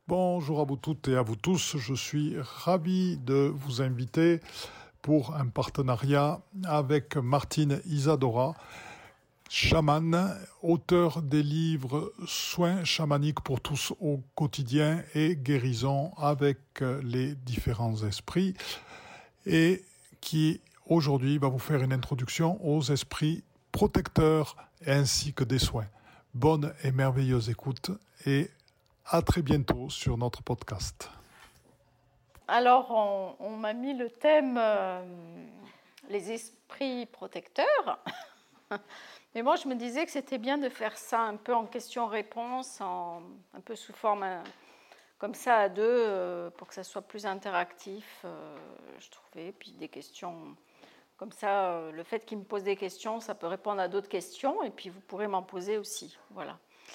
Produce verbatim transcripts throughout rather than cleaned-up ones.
Bonjour à vous toutes et à vous tous, je suis ravi de vous inviter pour un partenariat avec Martine Isadora, chamane, auteur des livres Soins chamaniques pour tous au quotidien et guérison avec les différents esprits, et qui aujourd'hui va vous faire une introduction aux esprits protecteurs ainsi que des soins. Bonne et merveilleuse écoute et à très bientôt sur notre podcast. Alors, on, on m'a mis le thème euh, les esprits protecteurs. Mais moi, je me disais que c'était bien de faire ça un peu en question-réponse, en, un peu sous forme euh, comme ça à deux, euh, pour que ça soit plus interactif, euh, je trouvais. Puis des questions comme ça, euh, le fait qu'il me pose des questions, ça peut répondre à d'autres questions, et puis vous pourrez m'en poser aussi. Voilà.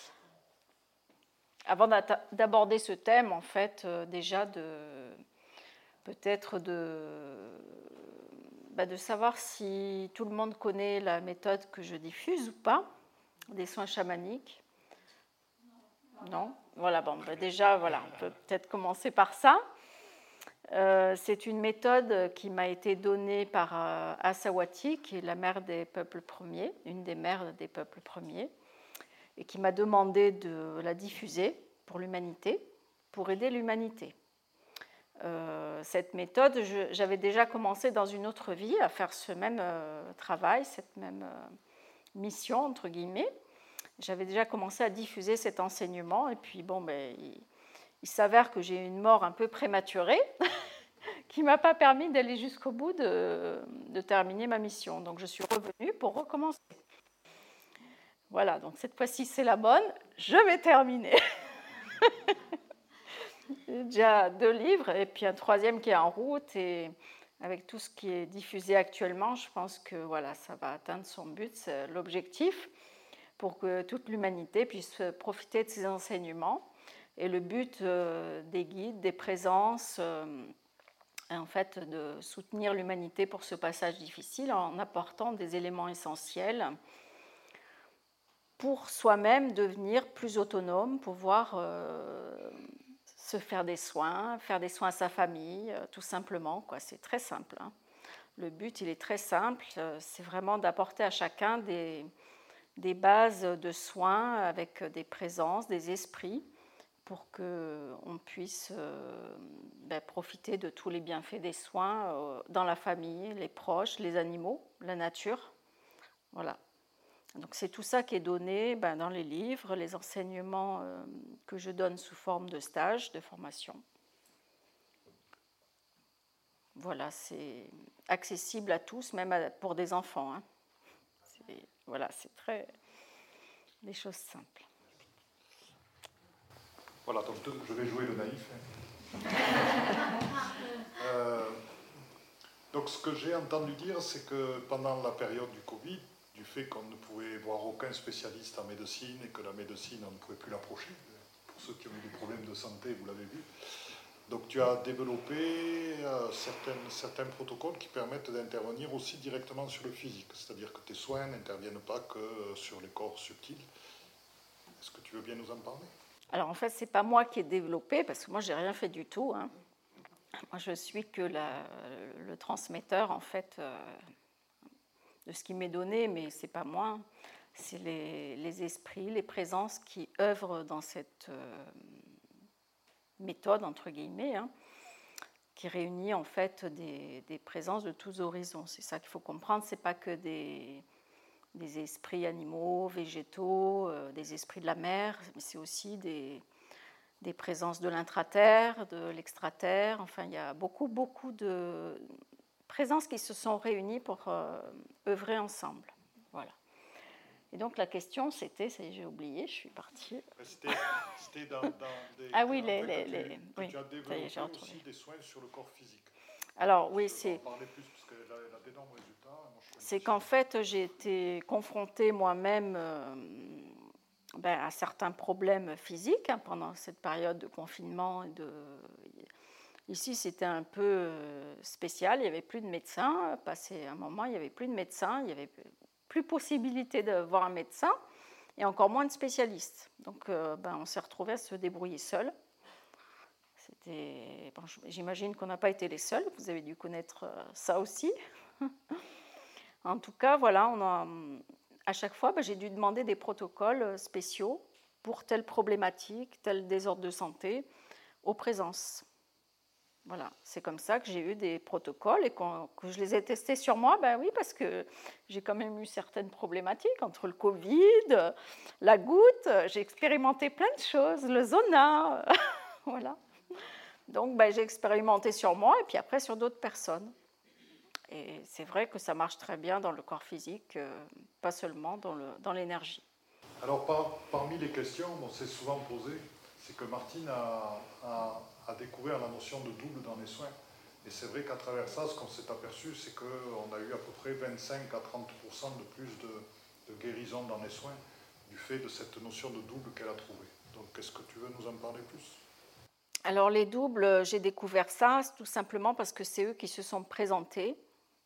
Avant d'aborder ce thème, en fait, euh, déjà de peut-être de, bah de savoir si tout le monde connaît la méthode que je diffuse ou pas, des soins chamaniques. Non. Voilà, bon, bah déjà, voilà, on peut peut-être commencer par ça. Euh, c'est une méthode qui m'a été donnée par euh, Asawati, qui est la mère des peuples premiers, une des mères des peuples premiers, et qui m'a demandé de la diffuser pour l'humanité, pour aider l'humanité. Euh, cette méthode, je, j'avais déjà commencé dans une autre vie à faire ce même euh, travail, cette même euh, mission, entre guillemets. J'avais déjà commencé à diffuser cet enseignement, et puis bon, ben, il, il s'avère que j'ai eu une mort un peu prématurée, qui ne m'a pas permis d'aller jusqu'au bout de, de terminer ma mission. Donc je suis revenue pour recommencer. Voilà, donc cette fois-ci c'est la bonne, je vais terminer. J'ai déjà deux livres et puis un troisième qui est en route, et avec tout ce qui est diffusé actuellement, je pense que voilà, ça va atteindre son but, c'est l'objectif, pour que toute l'humanité puisse profiter de ces enseignements. Et le but euh, des guides, des présences, euh, est en fait de soutenir l'humanité pour ce passage difficile en apportant des éléments essentiels pour soi-même devenir plus autonome, pouvoir euh, se faire des soins, faire des soins à sa famille, euh, tout simplement, quoi. C'est très simple, hein. Le but, il est très simple, euh, c'est vraiment d'apporter à chacun des, des bases de soins avec des présences, des esprits, pour qu'on puisse euh, ben, profiter de tous les bienfaits des soins euh, dans la famille, les proches, les animaux, la nature. Voilà. Donc c'est tout ça qui est donné ben, dans les livres, les enseignements euh, que je donne sous forme de stage, de formation. Voilà, c'est accessible à tous, même à, pour des enfants, hein. C'est, voilà, c'est très des choses simples. Voilà, donc je vais jouer le naïf. euh, donc ce que j'ai entendu dire, c'est que pendant la période du Covid, du fait qu'on ne pouvait voir aucun spécialiste en médecine et que la médecine, on ne pouvait plus l'approcher, pour ceux qui ont eu des problèmes de santé, vous l'avez vu, donc tu as développé euh, certaines, certains protocoles qui permettent d'intervenir aussi directement sur le physique, c'est-à-dire que tes soins n'interviennent pas que sur les corps subtils. Est-ce que tu veux bien nous en parler ? Alors en fait, ce n'est pas moi qui ai développé, parce que moi, je n'ai rien fait du tout, hein. Moi, je suis que la, le transmetteur, en fait, euh, de ce qui m'est donné, mais ce n'est pas moi. C'est les, les esprits, les présences qui œuvrent dans cette euh, méthode, entre guillemets, hein, qui réunit en fait des, des présences de tous horizons. C'est ça qu'il faut comprendre, ce n'est pas que des, des esprits animaux, végétaux, euh, des esprits de la mer, mais c'est aussi des, des présences de l'intraterre, de l'extraterre. Enfin, il y a beaucoup, beaucoup de présences qui se sont réunies pour euh, œuvrer ensemble. Voilà. Et donc la question, c'était, j'ai oublié, je suis partie. C'était, c'était dans, dans des ah oui, cas, les, en fait, les, que les, tu, que oui, tu as développé ça y est, aussi des soins sur le corps physique. Alors oui, je c'est. En parler plus parce qu'elle a, elle a d'énormes résultats. Moi, c'est qu'en fait, j'ai été confrontée moi-même euh, ben, à certains problèmes physiques, hein, pendant cette période de confinement. Et de... Ici, c'était un peu spécial. Il n'y avait plus de médecins. Passé un moment, il n'y avait plus de médecins. Il n'y avait plus possibilité de voir un médecin et encore moins de spécialistes. Donc, euh, ben, on s'est retrouvés à se débrouiller seuls. c'était, bon, j'imagine qu'on n'a pas été les seuls, vous avez dû connaître ça aussi. En tout cas, voilà, on a, à chaque fois, ben, j'ai dû demander des protocoles spéciaux pour telle problématique, tel désordre de santé, aux présences. Voilà, c'est comme ça que j'ai eu des protocoles et que je les ai testés sur moi. Ben oui, parce que j'ai quand même eu certaines problématiques entre le Covid, la goutte, j'ai expérimenté plein de choses, le zona, voilà. Donc, ben, j'ai expérimenté sur moi et puis après sur d'autres personnes. Et c'est vrai que ça marche très bien dans le corps physique, euh, pas seulement dans, le, dans l'énergie. Alors, par, parmi les questions, on s'est souvent posé, c'est que Martine a, a, a découvert la notion de double dans les soins. Et c'est vrai qu'à travers ça, ce qu'on s'est aperçu, c'est qu'on a eu à peu près vingt-cinq à trente pour cent de plus de, de guérison dans les soins du fait de cette notion de double qu'elle a trouvée. Donc, est-ce que tu veux nous en parler plus ? Alors, les doubles, j'ai découvert ça tout simplement parce que c'est eux qui se sont présentés.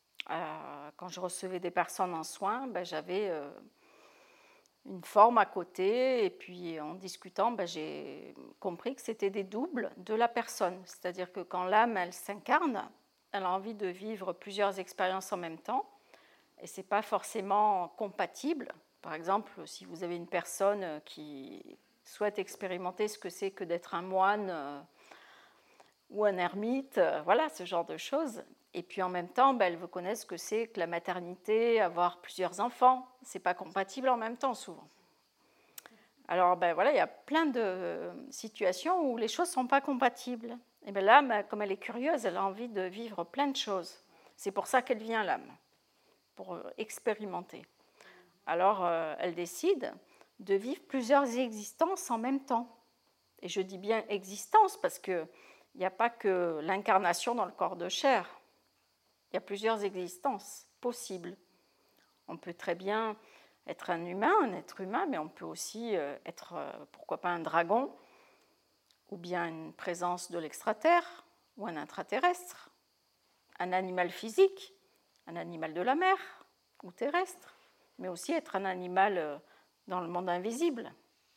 Euh, quand je recevais des personnes en soins, ben, j'avais euh, une forme à côté et puis en discutant, ben, j'ai compris que c'était des doubles de la personne. C'est-à-dire que quand l'âme, elle s'incarne, elle a envie de vivre plusieurs expériences en même temps et ce n'est pas forcément compatible. Par exemple, si vous avez une personne qui souhaite expérimenter ce que c'est que d'être un moine euh, ou un ermite, euh, voilà, ce genre de choses. Et puis en même temps, ben, elle veut connaître ce que c'est que la maternité, avoir plusieurs enfants. Ce n'est pas compatible en même temps, souvent. Alors, ben, voilà, il y a plein de situations où les choses ne sont pas compatibles. Et ben, l'âme, comme elle est curieuse, elle a envie de vivre plein de choses. C'est pour ça qu'elle vient, l'âme, pour expérimenter. Alors, euh, elle décide de vivre plusieurs existences en même temps. Et je dis bien existence parce qu'il n'y a pas que l'incarnation dans le corps de chair. Il y a plusieurs existences possibles. On peut très bien être un humain, un être humain, mais on peut aussi être, pourquoi pas, un dragon, ou bien une présence de l'extraterre, ou un intraterrestre, un animal physique, un animal de la mer, ou terrestre, mais aussi être un animal dans le monde invisible.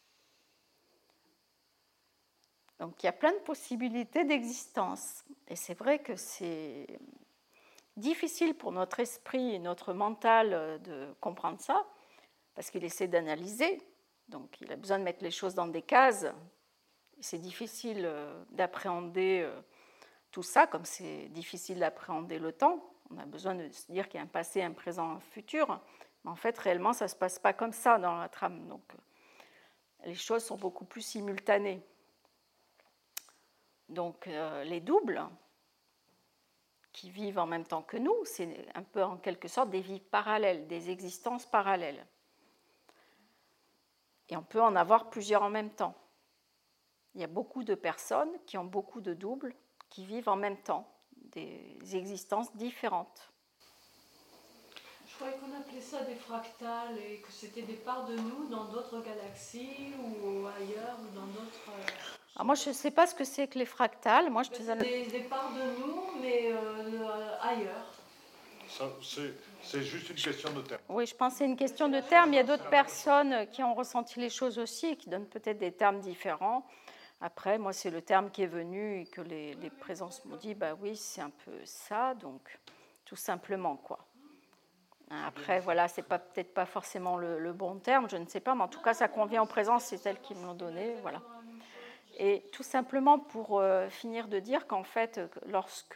Donc il y a plein de possibilités d'existence. Et c'est vrai que c'est difficile pour notre esprit et notre mental de comprendre ça, parce qu'il essaie d'analyser, donc il a besoin de mettre les choses dans des cases. C'est difficile d'appréhender tout ça, comme c'est difficile d'appréhender le temps. On a besoin de se dire qu'il y a un passé, un présent, un futur. Mais en fait, réellement, ça ne se passe pas comme ça dans la trame. Donc, les choses sont beaucoup plus simultanées. Donc, euh, les doubles qui vivent en même temps que nous, c'est un peu en quelque sorte des vies parallèles, des existences parallèles. Et on peut en avoir plusieurs en même temps. Il y a beaucoup de personnes qui ont beaucoup de doubles, qui vivent en même temps, des existences différentes. Je croyais qu'on appelait ça des fractales et que c'était des parts de nous dans d'autres galaxies ou ailleurs ou dans d'autres... Alors moi, je ne sais pas ce que c'est que les fractales. Moi, je ben, te c'est des, des parts de nous, mais euh, ailleurs. Ça, c'est, c'est juste une question de terme. Oui, je pense que c'est une question de terme. Il y a d'autres personnes qui ont ressenti les choses aussi et qui donnent peut-être des termes différents. Après, moi, c'est le terme qui est venu et que les, les présences m'ont dit, bah oui, c'est un peu ça, donc tout simplement, quoi. Après, voilà, c'est pas, peut-être pas forcément le, le bon terme, je ne sais pas, mais en tout cas, ça convient aux présences, c'est elles qui me l'ont donné, voilà. Et tout simplement pour euh, finir de dire qu'en fait, lorsque,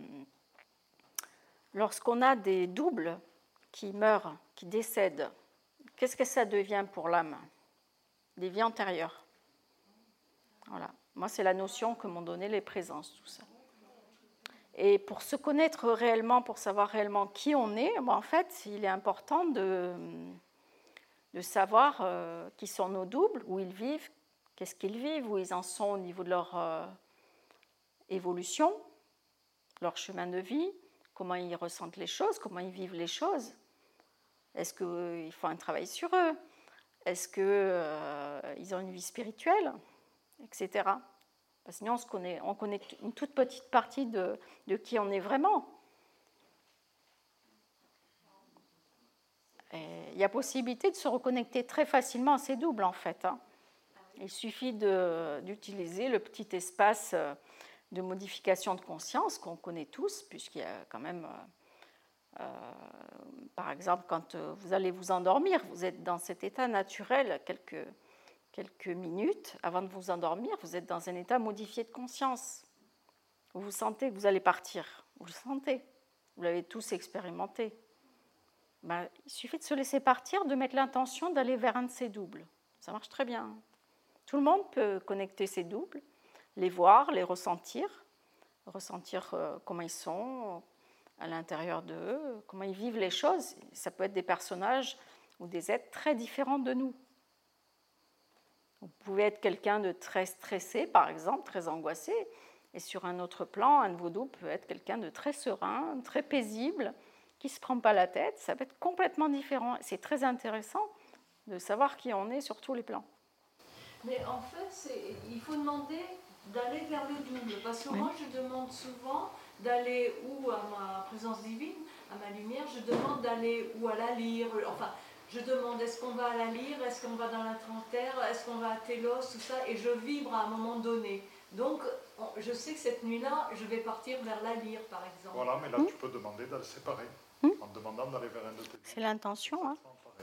lorsqu'on a des doubles qui meurent, qui décèdent, qu'est-ce que ça devient pour l'âme ? Des vies antérieures. Voilà. Moi, c'est la notion que m'ont donné les présences, tout ça. Et pour se connaître réellement, pour savoir réellement qui on est, ben en fait, il est important de, de savoir euh, qui sont nos doubles, où ils vivent, qu'est-ce qu'ils vivent, où ils en sont au niveau de leur euh, évolution, leur chemin de vie, comment ils ressentent les choses, comment ils vivent les choses. Est-ce qu'il euh, faut un travail sur eux ? Est-ce qu'ils euh, ont une vie spirituelle, et cetera. Parce que sinon, on, se connaît, on connaît une toute petite partie de, de qui on est vraiment. Et il y a possibilité de se reconnecter très facilement à ces doubles, en fait. Hein. Il suffit de, d'utiliser le petit espace de modification de conscience qu'on connaît tous, puisqu'il y a quand même, euh, euh, par exemple, quand vous allez vous endormir, vous êtes dans cet état naturel quelques, quelques minutes avant de vous endormir, vous êtes dans un état modifié de conscience. Vous vous sentez que vous allez partir, vous le sentez, vous l'avez tous expérimenté. Ben, il suffit de se laisser partir, de mettre l'intention d'aller vers un de ces doubles. Ça marche très bien. Tout le monde peut connecter ces doubles, les voir, les ressentir, ressentir comment ils sont à l'intérieur d'eux, comment ils vivent les choses. Ça peut être des personnages ou des êtres très différents de nous. Vous pouvez être quelqu'un de très stressé, par exemple, très angoissé, et sur un autre plan, un de vos doubles peut être quelqu'un de très serein, très paisible, qui ne se prend pas la tête. Ça peut être complètement différent. C'est très intéressant de savoir qui on est sur tous les plans. Mais en fait, c'est, il faut demander d'aller vers le double. Parce que oui. Moi, je demande souvent d'aller où à ma présence divine, à ma lumière, je demande d'aller où à la lyre. Enfin, je demande est-ce qu'on va à la lyre, est-ce qu'on va dans la Trentaire, est-ce qu'on va à Télos, tout ça, et je vibre à un moment donné. Donc, je sais que cette nuit-là, je vais partir vers la lyre, par exemple. Voilà, mais là, mmh. tu peux demander d'aller séparer, mmh. en demandant d'aller vers un de tes. C'est l'intention, hein.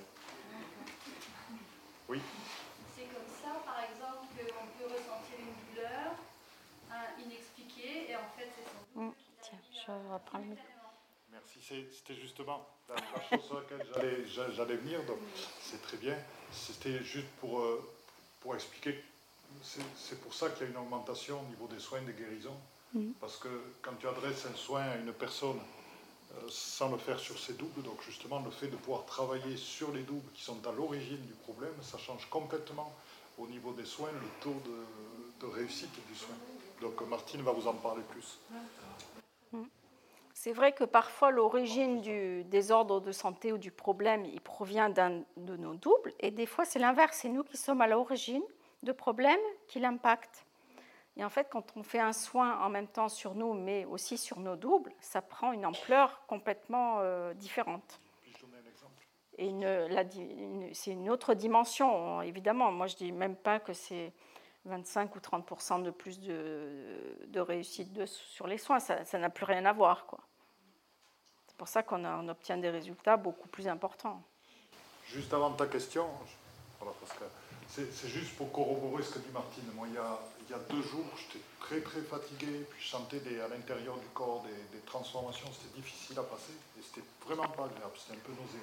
Oui. C'est comme ça, par exemple, qu'on peut ressentir une douleur hein, inexpliquée, et en fait, c'est sans doute... Mmh. Tiens, je vais reprendre le micro. Merci, c'était justement la, la chose sur laquelle j'allais, j'allais venir, donc c'est très bien. C'était juste pour, euh, pour expliquer, c'est, c'est pour ça qu'il y a une augmentation au niveau des soins, des guérisons, mmh. parce que quand tu adresses un soin à une personne euh, sans le faire sur ses doubles, donc justement le fait de pouvoir travailler sur les doubles qui sont à l'origine du problème, ça change complètement au niveau des soins le taux de, de réussite du soin. Donc Martine va vous en parler plus. Mmh. C'est vrai que parfois l'origine du désordre de santé ou du problème, il provient d'un de nos doubles, et des fois c'est l'inverse, c'est nous qui sommes à l'origine de problèmes qui l'impactent. Et en fait, quand on fait un soin en même temps sur nous, mais aussi sur nos doubles, ça prend une ampleur complètement euh, différente. Puis-je donner un exemple ? Et une, la, une, c'est une autre dimension, évidemment. Moi, je ne dis même pas que c'est vingt-cinq ou trente pour cent de plus de, de réussite de, sur les soins. Ça, ça n'a plus rien à voir, quoi. C'est pour ça qu'on a, on obtient des résultats beaucoup plus importants. Juste avant ta question, voilà, parce que c'est, c'est juste pour corroborer ce que dit Martine. Moi, il y a, il y a deux jours, j'étais très très fatigué, puis je sentais des, à l'intérieur du corps des, des transformations, c'était difficile à passer, et c'était vraiment pas agréable, c'était un peu nauséeux.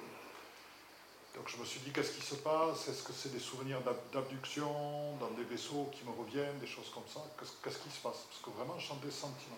Donc je me suis dit, qu'est-ce qui se passe ? Est-ce que c'est des souvenirs d'abduction, dans des vaisseaux qui me reviennent, des choses comme ça ? Qu'est-ce, qu'est-ce qui se passe ? Parce que vraiment, je sentais ce sentiment.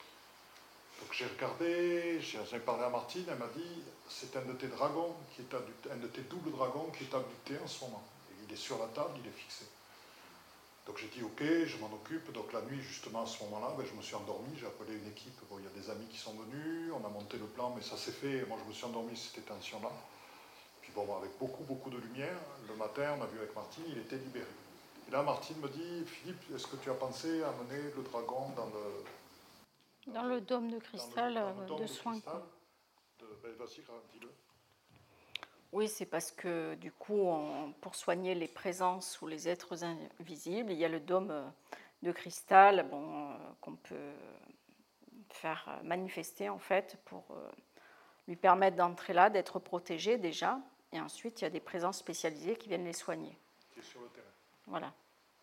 Donc j'ai regardé, j'ai parlé à Martine, elle m'a dit, c'est un de tes dragons, qui est abducté, un de tes doubles dragons qui est abducté en ce moment. Et il est sur la table, il est fixé. Donc j'ai dit, ok, je m'en occupe. Donc la nuit, justement, à ce moment-là, ben, je me suis endormi, j'ai appelé une équipe. Bon, il y a des amis qui sont venus, on a monté le plan, mais ça s'est fait. Moi, je me suis endormi, cette tension-là. Puis bon, avec beaucoup, beaucoup de lumière, le matin, on a vu avec Martine, il était libéré. Et là, Martine me dit, Philippe, est-ce que tu as pensé à mener le dragon dans le... Dans le dôme de cristal dans le, dans le dôme de, de soins. Cristal, de, ben, vas-y, dis-le. Oui, c'est parce que du coup, on, pour soigner les présences ou les êtres invisibles, il y a le dôme de cristal bon, qu'on peut faire manifester en fait pour lui permettre d'entrer là, d'être protégé déjà. Et ensuite, il y a des présences spécialisées qui viennent les soigner. Qui est sur le terrain. Voilà.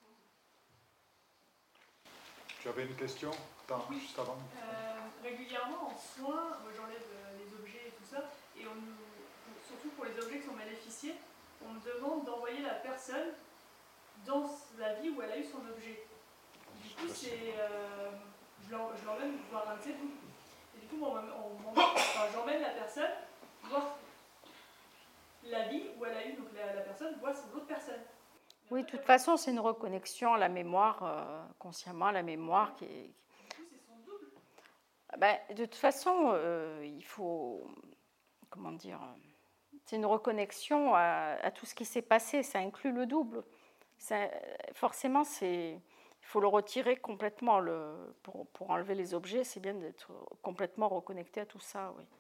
Tu avais une question Attends, oui. juste avant. Euh, régulièrement, en soins, moi j'enlève les objets et tout ça, et on nous, surtout pour les objets qui sont maléficiés, on me demande d'envoyer la personne dans la vie où elle a eu son objet. Du coup, c'est, euh, je l'emmène voir un de ses doubles. Et du coup, on, on, on, enfin, j'emmène la personne voir la vie où elle a eu, donc la, la personne voit l'autre personne. Oui, de toute façon, c'est une reconnexion à la mémoire, euh, consciemment à la mémoire qui est... Du coup, c'est son double. Ben, de toute façon, euh, il faut... Comment dire... C'est une reconnexion à, à tout ce qui s'est passé, ça inclut le double. Ça, forcément, c'est, il faut le retirer complètement. Le, pour, pour enlever les objets, c'est bien d'être complètement reconnecté à tout ça, oui.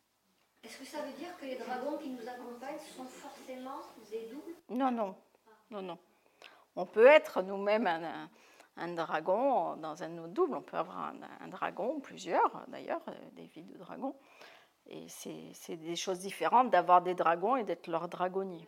Est-ce que ça veut dire que les dragons qui nous accompagnent sont forcément des doubles ? Non, non. non, non. On peut être nous-mêmes un, un dragon dans un autre double. On peut avoir un, un dragon, plusieurs d'ailleurs, des vies de dragons. Et c'est, c'est des choses différentes d'avoir des dragons et d'être leur dragonnier.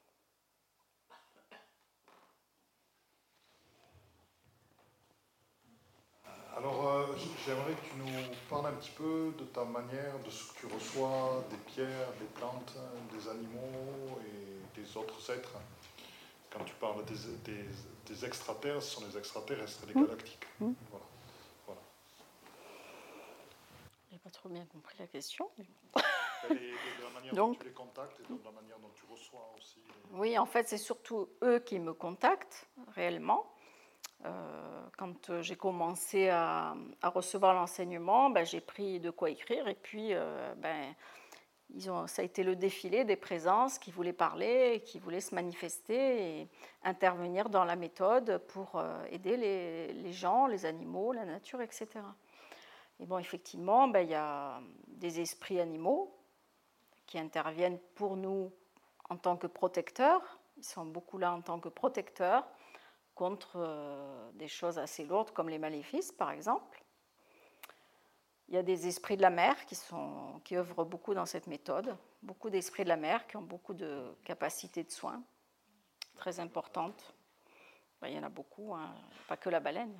Alors, euh, j'aimerais que tu nous parles un petit peu de ta manière, de ce que tu reçois, des pierres, des plantes, des animaux et des autres êtres. Quand tu parles des, des, des extraterrestres, ce sont les extraterrestres, les mmh. galactiques. Mmh. Voilà. Voilà. Je n'ai pas trop bien compris la question. Mais... de, de la manière Donc, dont tu les contactes et de la manière dont tu reçois aussi. Les... Oui, en fait, c'est surtout eux qui me contactent réellement. Euh, quand j'ai commencé à, à recevoir l'enseignement, ben, j'ai pris de quoi écrire et puis euh, ben, ils ont, ça a été le défilé des présences qui voulaient parler, qui voulaient se manifester et intervenir dans la méthode pour euh, aider les, les gens, les animaux, la nature, et cetera. Et bon, effectivement, ben, il y a des esprits animaux qui interviennent pour nous en tant que protecteurs. Ils sont beaucoup là en tant que protecteurs contre euh, des choses assez lourdes comme les maléfices, par exemple. Il y a des esprits de la mer qui, sont, qui œuvrent beaucoup dans cette méthode, beaucoup d'esprits de la mer qui ont beaucoup de capacités de soins, très importantes. Ben, il y en a beaucoup, hein, pas que la baleine.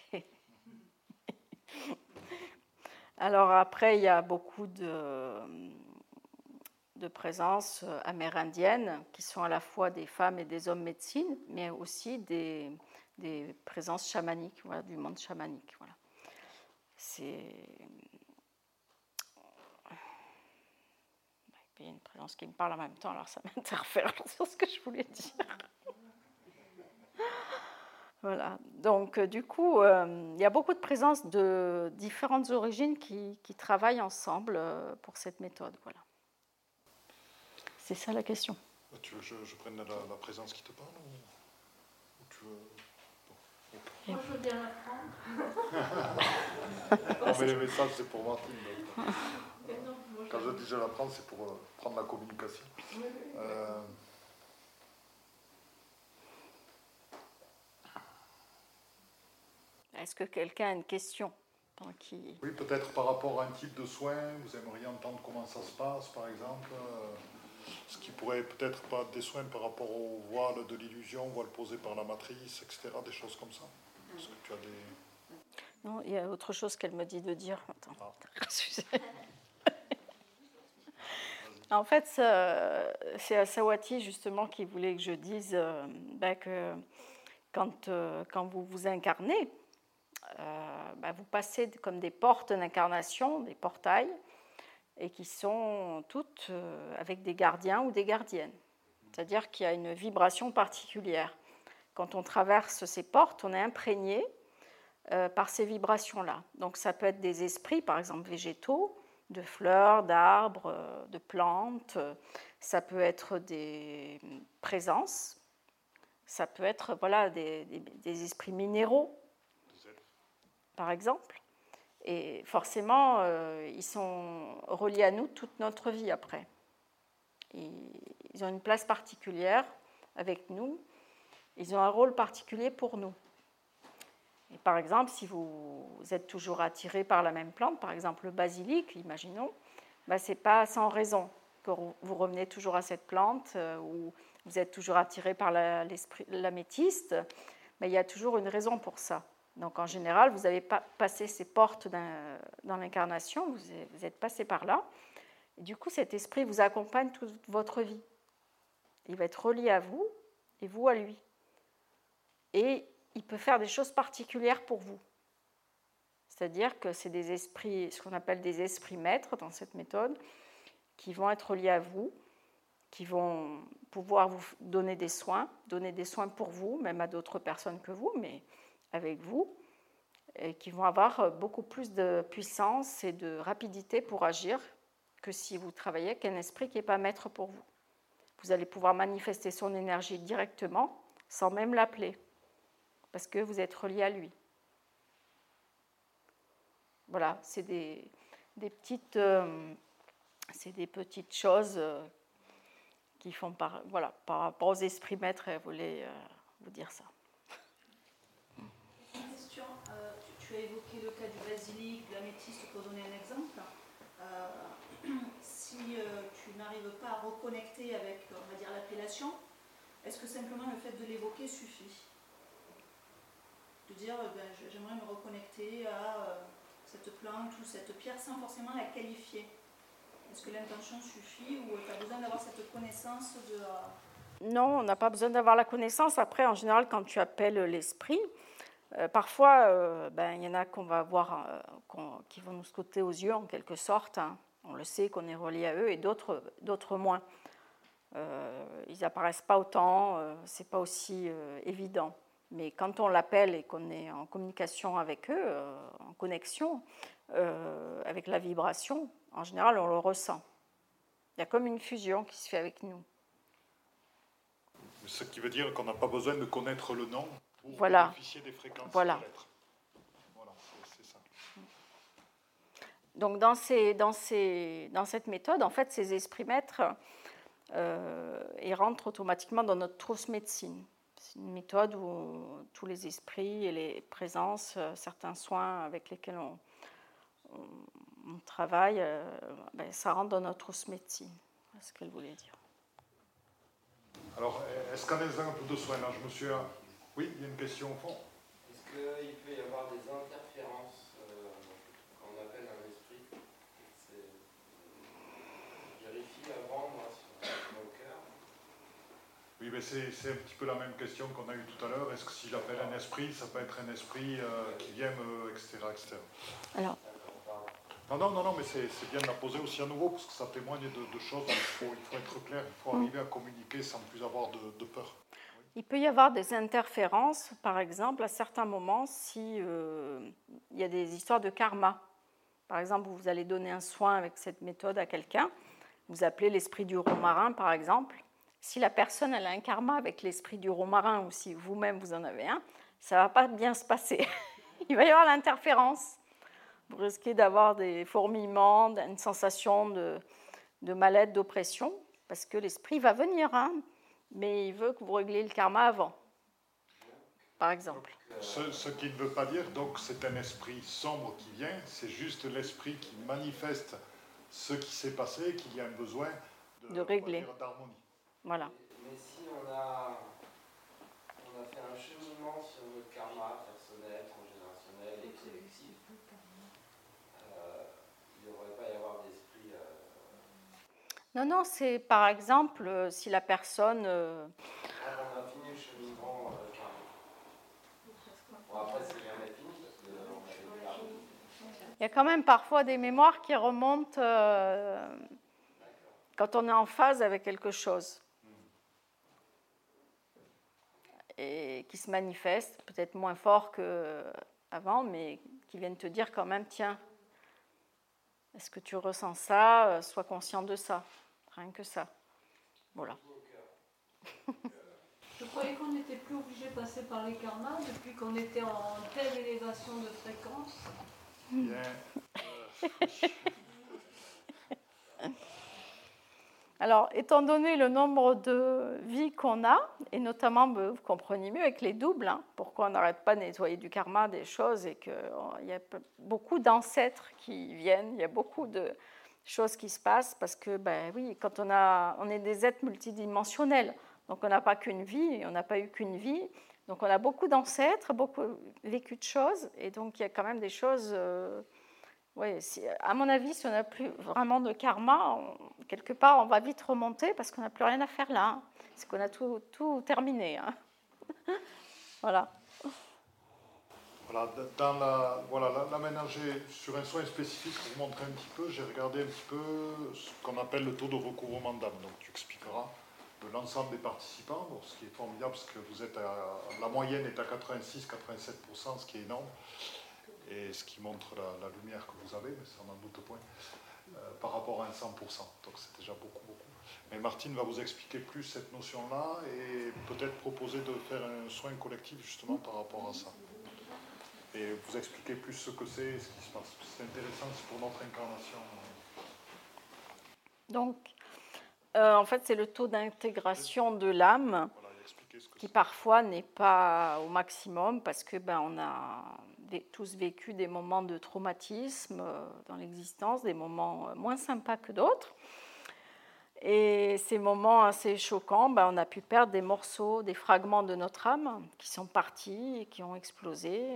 Alors après, il y a beaucoup de, de présences amérindiennes qui sont à la fois des femmes et des hommes médecines, mais aussi des, des présences chamaniques, voilà, du monde chamanique. Voilà. C'est... Il y a une présence qui me parle en même temps, alors ça m'interfère sur ce que je voulais dire. Voilà. Donc, du coup, euh, il y a beaucoup de présences de différentes origines qui, qui travaillent ensemble pour cette méthode. Voilà. C'est ça la question. Tu veux que je, je prenne la, la présence qui te parle ou, ou tu veux... Bon, okay. Moi, je veux bien la prendre. Non, mais les messages, c'est pour Martine. Quand je dis je la prends, c'est pour euh, prendre la communication. Euh... Est-ce que quelqu'un a une question pendant qui... Oui, peut-être par rapport à un type de soin, vous aimeriez entendre comment ça se passe, par exemple, euh, ce qui pourrait peut-être pas être des soins par rapport au voile de l'illusion, voile posé par la matrice, et cetera, des choses comme ça. Est-ce que tu as des... Non, il y a autre chose qu'elle me dit de dire. Attends. Ah. En fait, c'est Asawati justement qui voulait que je dise euh, ben, que quand, euh, quand vous vous incarnez, euh, ben, vous passez comme des portes d'incarnation, des portails, et qui sont toutes euh, avec des gardiens ou des gardiennes. C'est-à-dire qu'il y a une vibration particulière. Quand on traverse ces portes, on est imprégné euh, par ces vibrations-là. Donc ça peut être des esprits, par exemple végétaux, de fleurs, d'arbres, de plantes, ça peut être des présences, ça peut être voilà, des, des, des esprits minéraux, par exemple. Et forcément, euh, ils sont reliés à nous toute notre vie après. Et ils ont une place particulière avec nous, ils ont un rôle particulier pour nous. Et par exemple, si vous êtes toujours attiré par la même plante, par exemple le basilic, imaginons, ben ce n'est pas sans raison que vous revenez toujours à cette plante euh, ou vous êtes toujours attiré par la, l'améthyste, ben, il y a toujours une raison pour ça. Donc en général, vous avez pas passé ces portes dans l'incarnation, vous, vous êtes passé par là, et du coup cet esprit vous accompagne toute votre vie. Il va être relié à vous et vous à lui. Et il peut faire des choses particulières pour vous. C'est-à-dire que c'est des esprits, ce qu'on appelle des esprits maîtres dans cette méthode, qui vont être liés à vous, qui vont pouvoir vous donner des soins, donner des soins pour vous, même à d'autres personnes que vous, mais avec vous, et qui vont avoir beaucoup plus de puissance et de rapidité pour agir que si vous travaillez avec un esprit qui n'est pas maître pour vous. Vous allez pouvoir manifester son énergie directement, sans même l'appeler, parce que vous êtes relié à lui. Voilà, c'est des, des, petites, euh, c'est des petites choses euh, qui font par, voilà, par rapport aux esprits maîtres, elle voulait euh, vous dire ça. Une question, euh, tu, tu as évoqué le cas du basilic, de l'améthyste pour donner un exemple. Euh, si euh, tu n'arrives pas à reconnecter avec, on va dire, l'appellation, est-ce que simplement le fait de l'évoquer suffit? De dire, euh, ben, j'aimerais me reconnecter à euh, cette plante ou cette pierre sans forcément la qualifier. Est-ce que l'intention suffit ou tu as besoin d'avoir cette connaissance de... Euh... Non, on n'a pas besoin d'avoir la connaissance. Après, en général, quand tu appelles l'esprit, euh, parfois, euh, ben, il y en a qu'on va voir, euh, qu'on, qui vont nous sauter aux yeux en quelque sorte. Hein. On le sait qu'on est relié à eux et d'autres, d'autres moins. Euh, ils n'apparaissent pas autant, euh, ce n'est pas aussi euh, évident. Mais quand on l'appelle et qu'on est en communication avec eux, euh, en connexion, euh, avec la vibration, en général, on le ressent. Il y a comme une fusion qui se fait avec nous. Ce qui veut dire qu'on n'a pas besoin de connaître le nom pour voilà. bénéficier des fréquences voilà. de l'être. Voilà, c'est, c'est ça. Donc, dans, ces, dans, ces, dans cette méthode, en fait, ces esprits maîtres, euh, ils rentrent automatiquement dans notre trousse médecine. C'est une méthode où tous les esprits et les présences, certains soins avec lesquels on, on, on travaille, euh, ben, ça rentre dans notre trousse médecine. C'est ce qu'elle voulait dire. Alors, est-ce qu'un exemple de soin, là, je me suis... Oui, il y a une question au fond. Est-ce qu'il peut y avoir des interférences euh, quand on appelle un esprit? C'est... Vérifie avant, moi, sur mon cœur. Oui, mais c'est, c'est un petit peu la même question qu'on a eue tout à l'heure. Est-ce que si j'appelle un esprit, ça peut être un esprit euh, qui vient me... et cetera, et cetera. Alors... Non, non, non, non, mais c'est, c'est bien de la poser aussi à nouveau, parce que ça témoigne de, de choses. Il faut, il faut être clair, il faut arriver à communiquer sans plus avoir de, de peur. Oui. Il peut y avoir des interférences, par exemple, à certains moments, si euh, il y a des histoires de karma. Par exemple, vous allez donner un soin avec cette méthode à quelqu'un, vous appelez l'esprit du romarin, par exemple. Si la personne elle a un karma avec l'esprit du romarin, ou si vous-même vous en avez un, ça ne va pas bien se passer. Il va y avoir l'interférence. Vous risquez d'avoir des fourmillements, une sensation de, de mal-être, d'oppression, parce que l'esprit va venir, hein, mais il veut que vous régliez le karma avant, par exemple. Ce, ce qui ne veut pas dire, donc, c'est un esprit sombre qui vient, c'est juste l'esprit qui manifeste ce qui s'est passé, qu'il y a un besoin de, de régler, dire, d'harmonie. Voilà. Mais, mais si on a, on a fait un cheminement sur notre karma personnel, transgénérationnel et collectif, il ne devrait pas y avoir d'esprit. Euh... Non, non, c'est par exemple euh, si la personne. Euh... Ah, on a fini le cheminement. Euh, enfin... Bon, après, c'est jamais fini parce que on avait fini. Il y a quand même parfois des mémoires qui remontent euh, quand on est en phase avec quelque chose et qui se manifestent, peut-être moins fort qu'avant, mais qui viennent te dire quand même, tiens. Est-ce que tu ressens ça? Sois conscient de ça. Rien que ça. Voilà. Je croyais qu'on n'était plus obligé de passer par les karmas depuis qu'on était en telle élévation de fréquence. Bien. Alors, étant donné le nombre de vies qu'on a, et notamment, vous comprenez mieux avec les doubles, hein, pourquoi on n'arrête pas de nettoyer du karma des choses et qu'il y a beaucoup d'ancêtres qui viennent, il y a beaucoup de choses qui se passent parce que, ben oui, quand on, a, on est des êtres multidimensionnels, donc on n'a pas qu'une vie, on n'a pas eu qu'une vie, donc on a beaucoup d'ancêtres, beaucoup vécu de choses, et donc il y a quand même des choses... Euh, Oui, si, à mon avis, si on n'a plus vraiment de karma, on, quelque part, on va vite remonter parce qu'on n'a plus rien à faire là. Hein. C'est qu'on a tout, tout terminé. Hein. Voilà. Voilà, dans la, voilà, là, là maintenant, j'ai, sur un soin spécifique, pour vous montrer un petit peu, j'ai regardé un petit peu ce qu'on appelle le taux de recouvrement d'âme. Donc, tu expliqueras de l'ensemble des participants, bon, ce qui est formidable, parce que vous êtes à, la moyenne est à quatre-vingt-six à quatre-vingt-sept pour cent, ce qui est énorme. Et ce qui montre la, la lumière que vous avez, mais ça n'en doute point, euh, par rapport à un cent pour cent. Donc c'est déjà beaucoup, beaucoup. Mais Martine va vous expliquer plus cette notion-là et peut-être proposer de faire un soin collectif justement par rapport à ça. Et vous expliquer plus ce que c'est et ce qui se passe. C'est intéressant, c'est pour notre incarnation. Donc, euh, En fait, c'est le taux d'intégration de l'âme qui parfois n'est pas au maximum parce que ben, on a tous vécu des moments de traumatisme dans l'existence, des moments moins sympas que d'autres. Et ces moments assez choquants, ben, on a pu perdre des morceaux, des fragments de notre âme qui sont partis et qui ont explosé.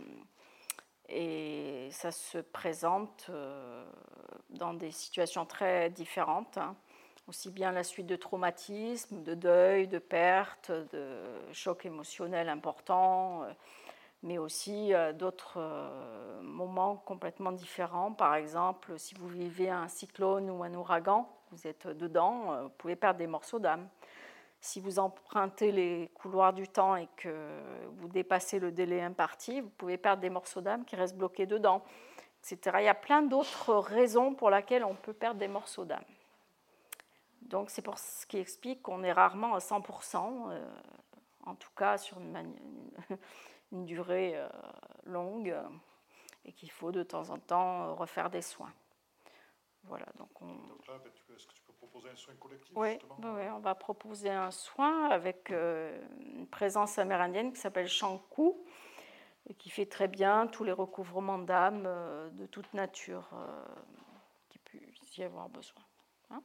Et ça se présente dans des situations très différentes, hein. Aussi bien la suite de traumatismes, de deuil, de pertes, de chocs émotionnels importants, mais aussi d'autres moments complètement différents. Par exemple, si vous vivez un cyclone ou un ouragan, vous êtes dedans, vous pouvez perdre des morceaux d'âme. Si vous empruntez les couloirs du temps et que vous dépassez le délai imparti, vous pouvez perdre des morceaux d'âme qui restent bloqués dedans, et cetera. Il y a plein d'autres raisons pour lesquelles on peut perdre des morceaux d'âme. Donc c'est pour ce qui explique qu'on est rarement à cent pour cent, euh, en tout cas sur une, mani- une durée euh, longue, euh, et qu'il faut de temps en temps refaire des soins. Voilà, donc on... Donc là, ben, tu peux, est-ce que tu peux proposer un soin collectif Oui, justement oui, on va proposer un soin avec euh, une présence amérindienne qui s'appelle Shankou et qui fait très bien tous les recouvrements d'âme euh, de toute nature euh, qui puisse y avoir besoin. Hein?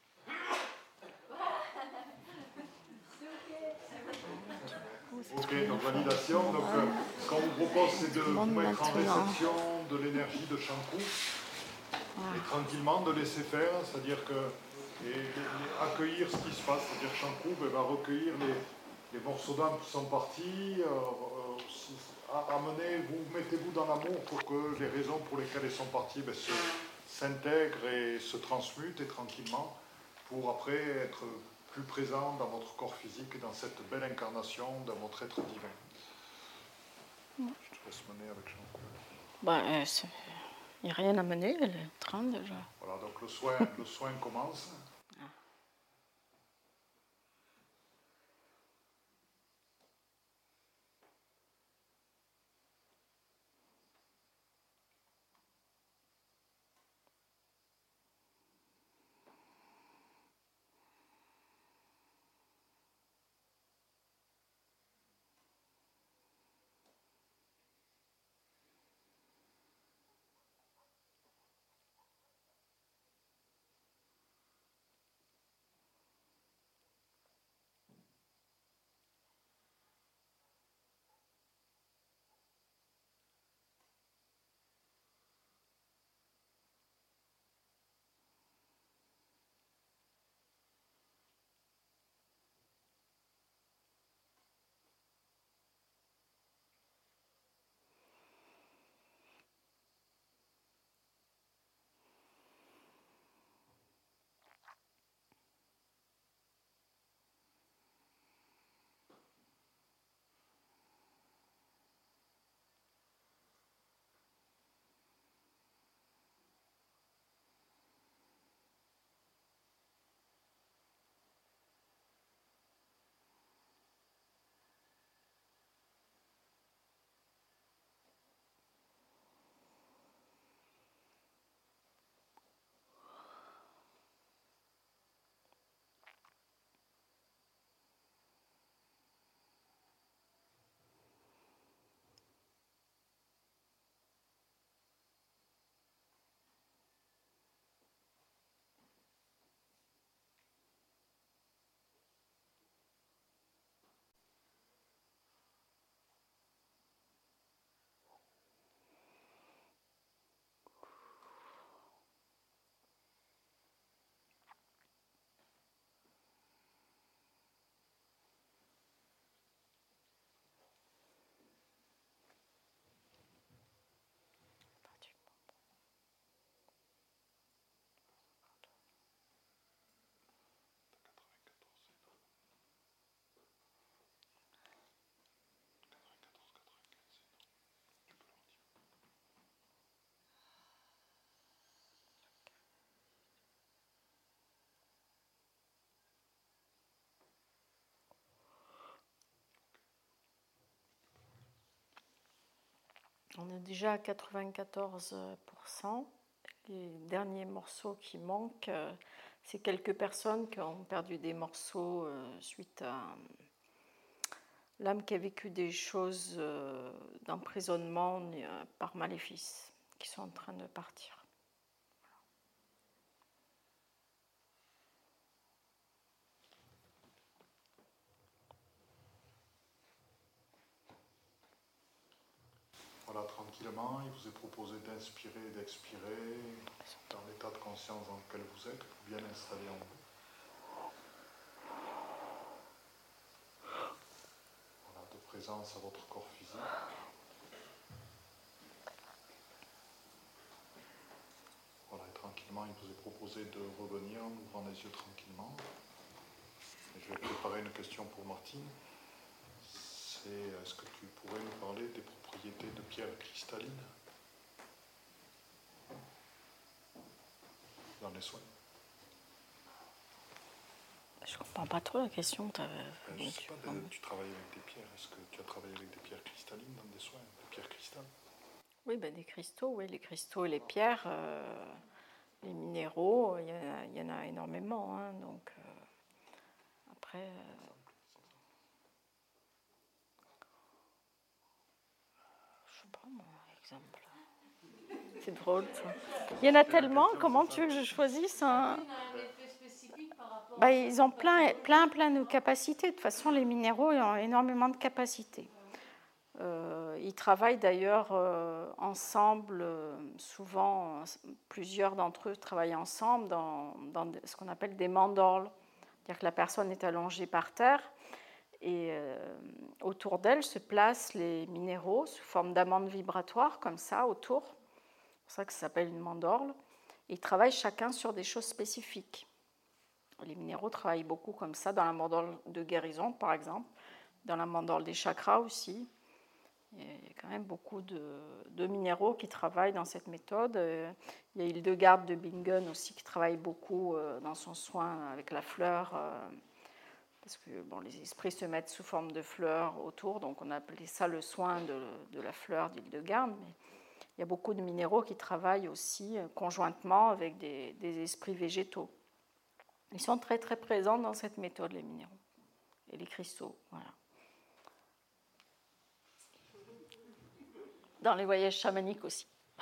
Ok, donc validation. Donc, euh, ce qu'on vous propose, c'est de vous mettre en réception de l'énergie de Shankou et tranquillement de laisser faire, c'est-à-dire que et, et accueillir ce qui se passe, c'est-à-dire que Shankou ben, va recueillir les, les morceaux d'âme qui sont partis, euh, euh, amener, vous mettez-vous dans l'amour pour que les raisons pour lesquelles elles sont parties ben, se, s'intègrent et se transmutent et tranquillement pour après être plus présent dans votre corps physique et dans cette belle incarnation de votre être divin. Mm. Je te laisse mener avec Shankou. Ben, euh, il n'y a rien à mener, elle est en train déjà. Voilà, donc le soin, le soin commence. Ah. On est déjà à quatre-vingt-quatorze pour cent. Les derniers morceaux qui manquent, c'est quelques personnes qui ont perdu des morceaux euh, suite à l'âme qui a vécu des choses euh, d'emprisonnement euh, par maléfice, qui sont en train de partir. Voilà, tranquillement, il vous est proposé d'inspirer et d'expirer dans l'état de conscience dans lequel vous êtes, bien installé en vous. Voilà, de présence à votre corps physique. Voilà, et tranquillement, il vous est proposé de revenir en ouvrant les yeux tranquillement. Et je vais préparer une question pour Martine. C'est, est-ce que tu pourrais nous parler des propriétés de pierre cristalline dans les soins? Je ne comprends pas trop la question. Ben, je ne sais pas, tu travailles avec des pierres. Est-ce que tu as travaillé avec des pierres cristallines dans des soins, des pierres cristalles? Oui, ben, des cristaux, oui, les cristaux et les pierres, euh, les minéraux, il y, a, il y en a énormément. Hein, donc, euh, après... Euh, exemple. C'est drôle, ça. Il y en a tellement, comment tu veux que je choisisse un... Bah, ils ont plein, plein, plein de capacités. De toute façon, les minéraux ils ont énormément de capacités. Euh, ils travaillent d'ailleurs euh, ensemble, euh, souvent, plusieurs d'entre eux travaillent ensemble dans, dans ce qu'on appelle des mandorles. C'est-à-dire que la personne est allongée par terre et euh, autour d'elle se placent les minéraux sous forme d'amandes vibratoires, comme ça, autour. C'est pour ça que ça s'appelle une mandorle. Ils travaillent chacun sur des choses spécifiques. Les minéraux travaillent beaucoup comme ça, dans la mandorle de guérison, par exemple, dans la mandorle des chakras aussi. Il y a quand même beaucoup de, de minéraux qui travaillent dans cette méthode. Il y a Hildegarde de Bingen aussi qui travaille beaucoup dans son soin avec la fleur, parce que bon, les esprits se mettent sous forme de fleurs autour, donc on a appelé ça le soin de, de la fleur d'Hildegarde. Mais il y a beaucoup de minéraux qui travaillent aussi conjointement avec des, des esprits végétaux. Ils sont très très présents dans cette méthode, les minéraux et les cristaux. Voilà. Dans les voyages chamaniques aussi.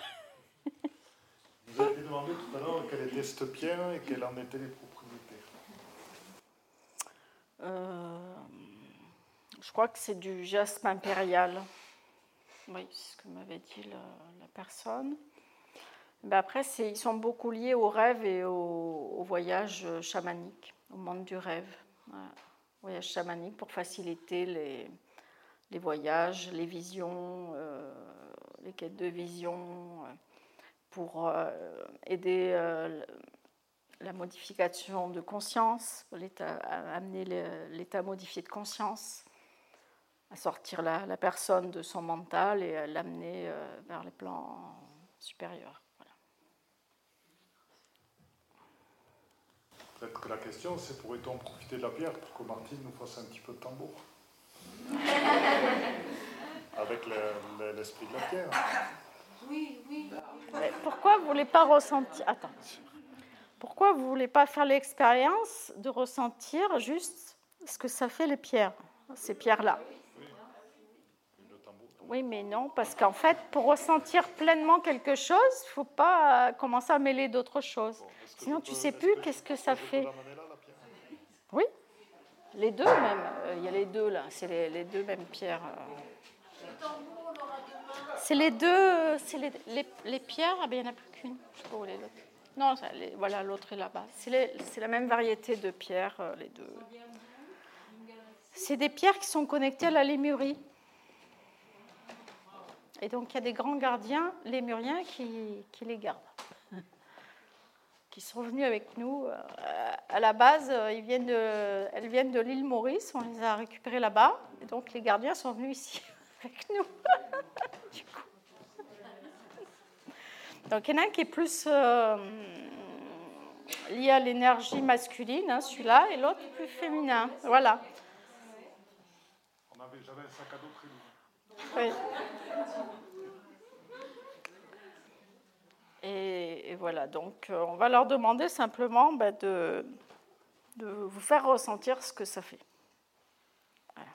Vous avez demandé tout à l'heure quelle était cette pierre et quelles en étaient les propriétés. Euh, je crois que c'est du jaspe impérial. Oui, c'est ce que m'avait dit la, la personne. Ben après, c'est, ils sont beaucoup liés au rêve et au, au voyage chamanique, au monde du rêve. Voilà. Voyage chamanique pour faciliter les, les voyages, les visions, euh, les quêtes de vision, euh, pour euh, aider euh, la modification de conscience, l'état, à amener l'état modifié de conscience, à sortir la, la personne de son mental et à l'amener euh, vers les plans supérieurs. Voilà. Peut-être que la question, c'est pourrait-on profiter de la pierre pour que Martine nous fasse un petit peu de tambour avec le, le, l'esprit de la pierre. Oui, oui. Mais pourquoi vous ne voulez pas ressentir... Attends. Pourquoi vous ne voulez pas faire l'expérience de ressentir juste ce que ça fait les pierres, ces pierres-là? Oui, mais non, parce qu'en fait, pour ressentir pleinement quelque chose, il ne faut pas commencer à mêler d'autres choses. Bon, sinon, tu ne sais plus qu'est-ce que ça fait. Là, oui, les deux même. Il y a les deux là, c'est les, les deux mêmes pierres. C'est les deux, c'est les, les, les pierres, ah ben, il n'y en a plus qu'une. Je ne sais pas où est l'autre. Non, ça, les, voilà, l'autre est là-bas. C'est, les, c'est la même variété de pierres, les deux. C'est des pierres qui sont connectées à la lémurie. Et donc, il y a des grands gardiens lémuriens qui, qui les gardent, qui sont venus avec nous. À la base, ils viennent de, elles viennent de l'île Maurice, on les a récupérées là-bas. Et donc, les gardiens sont venus ici avec nous. Du coup. Donc, il y en a un qui est plus euh, lié à l'énergie masculine, hein, celui-là, et l'autre plus féminin. Voilà. On avait, j'avais un sac à dos très lourd. Oui. Et, et Et voilà, donc euh, on va leur demander simplement ben, de, de vous faire ressentir ce que ça fait. Voilà.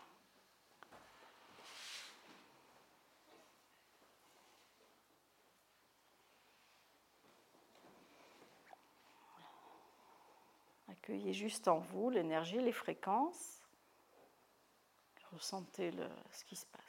Accueillez juste en vous l'énergie, les fréquences. Ressentez le, ce qui se passe.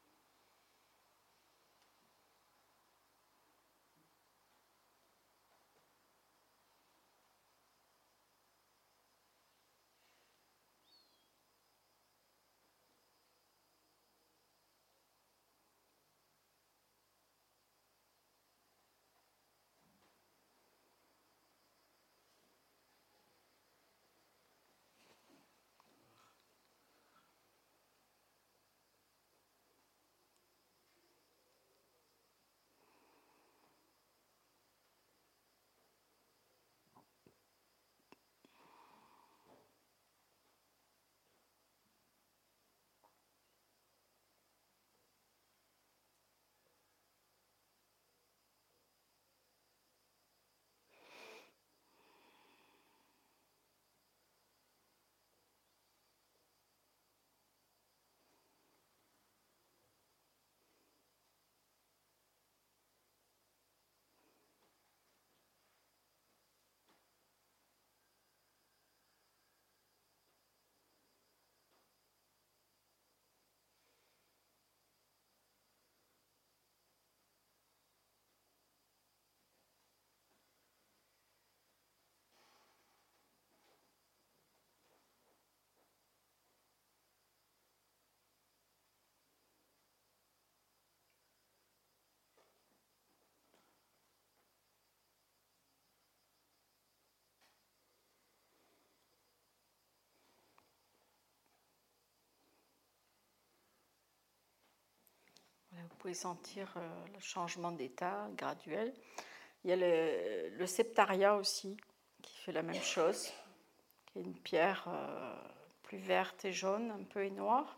Vous pouvez sentir euh, le changement d'état graduel. Il y a le, le septaria aussi, qui fait la même chose, qui est une pierre euh, plus verte et jaune, un peu et noire.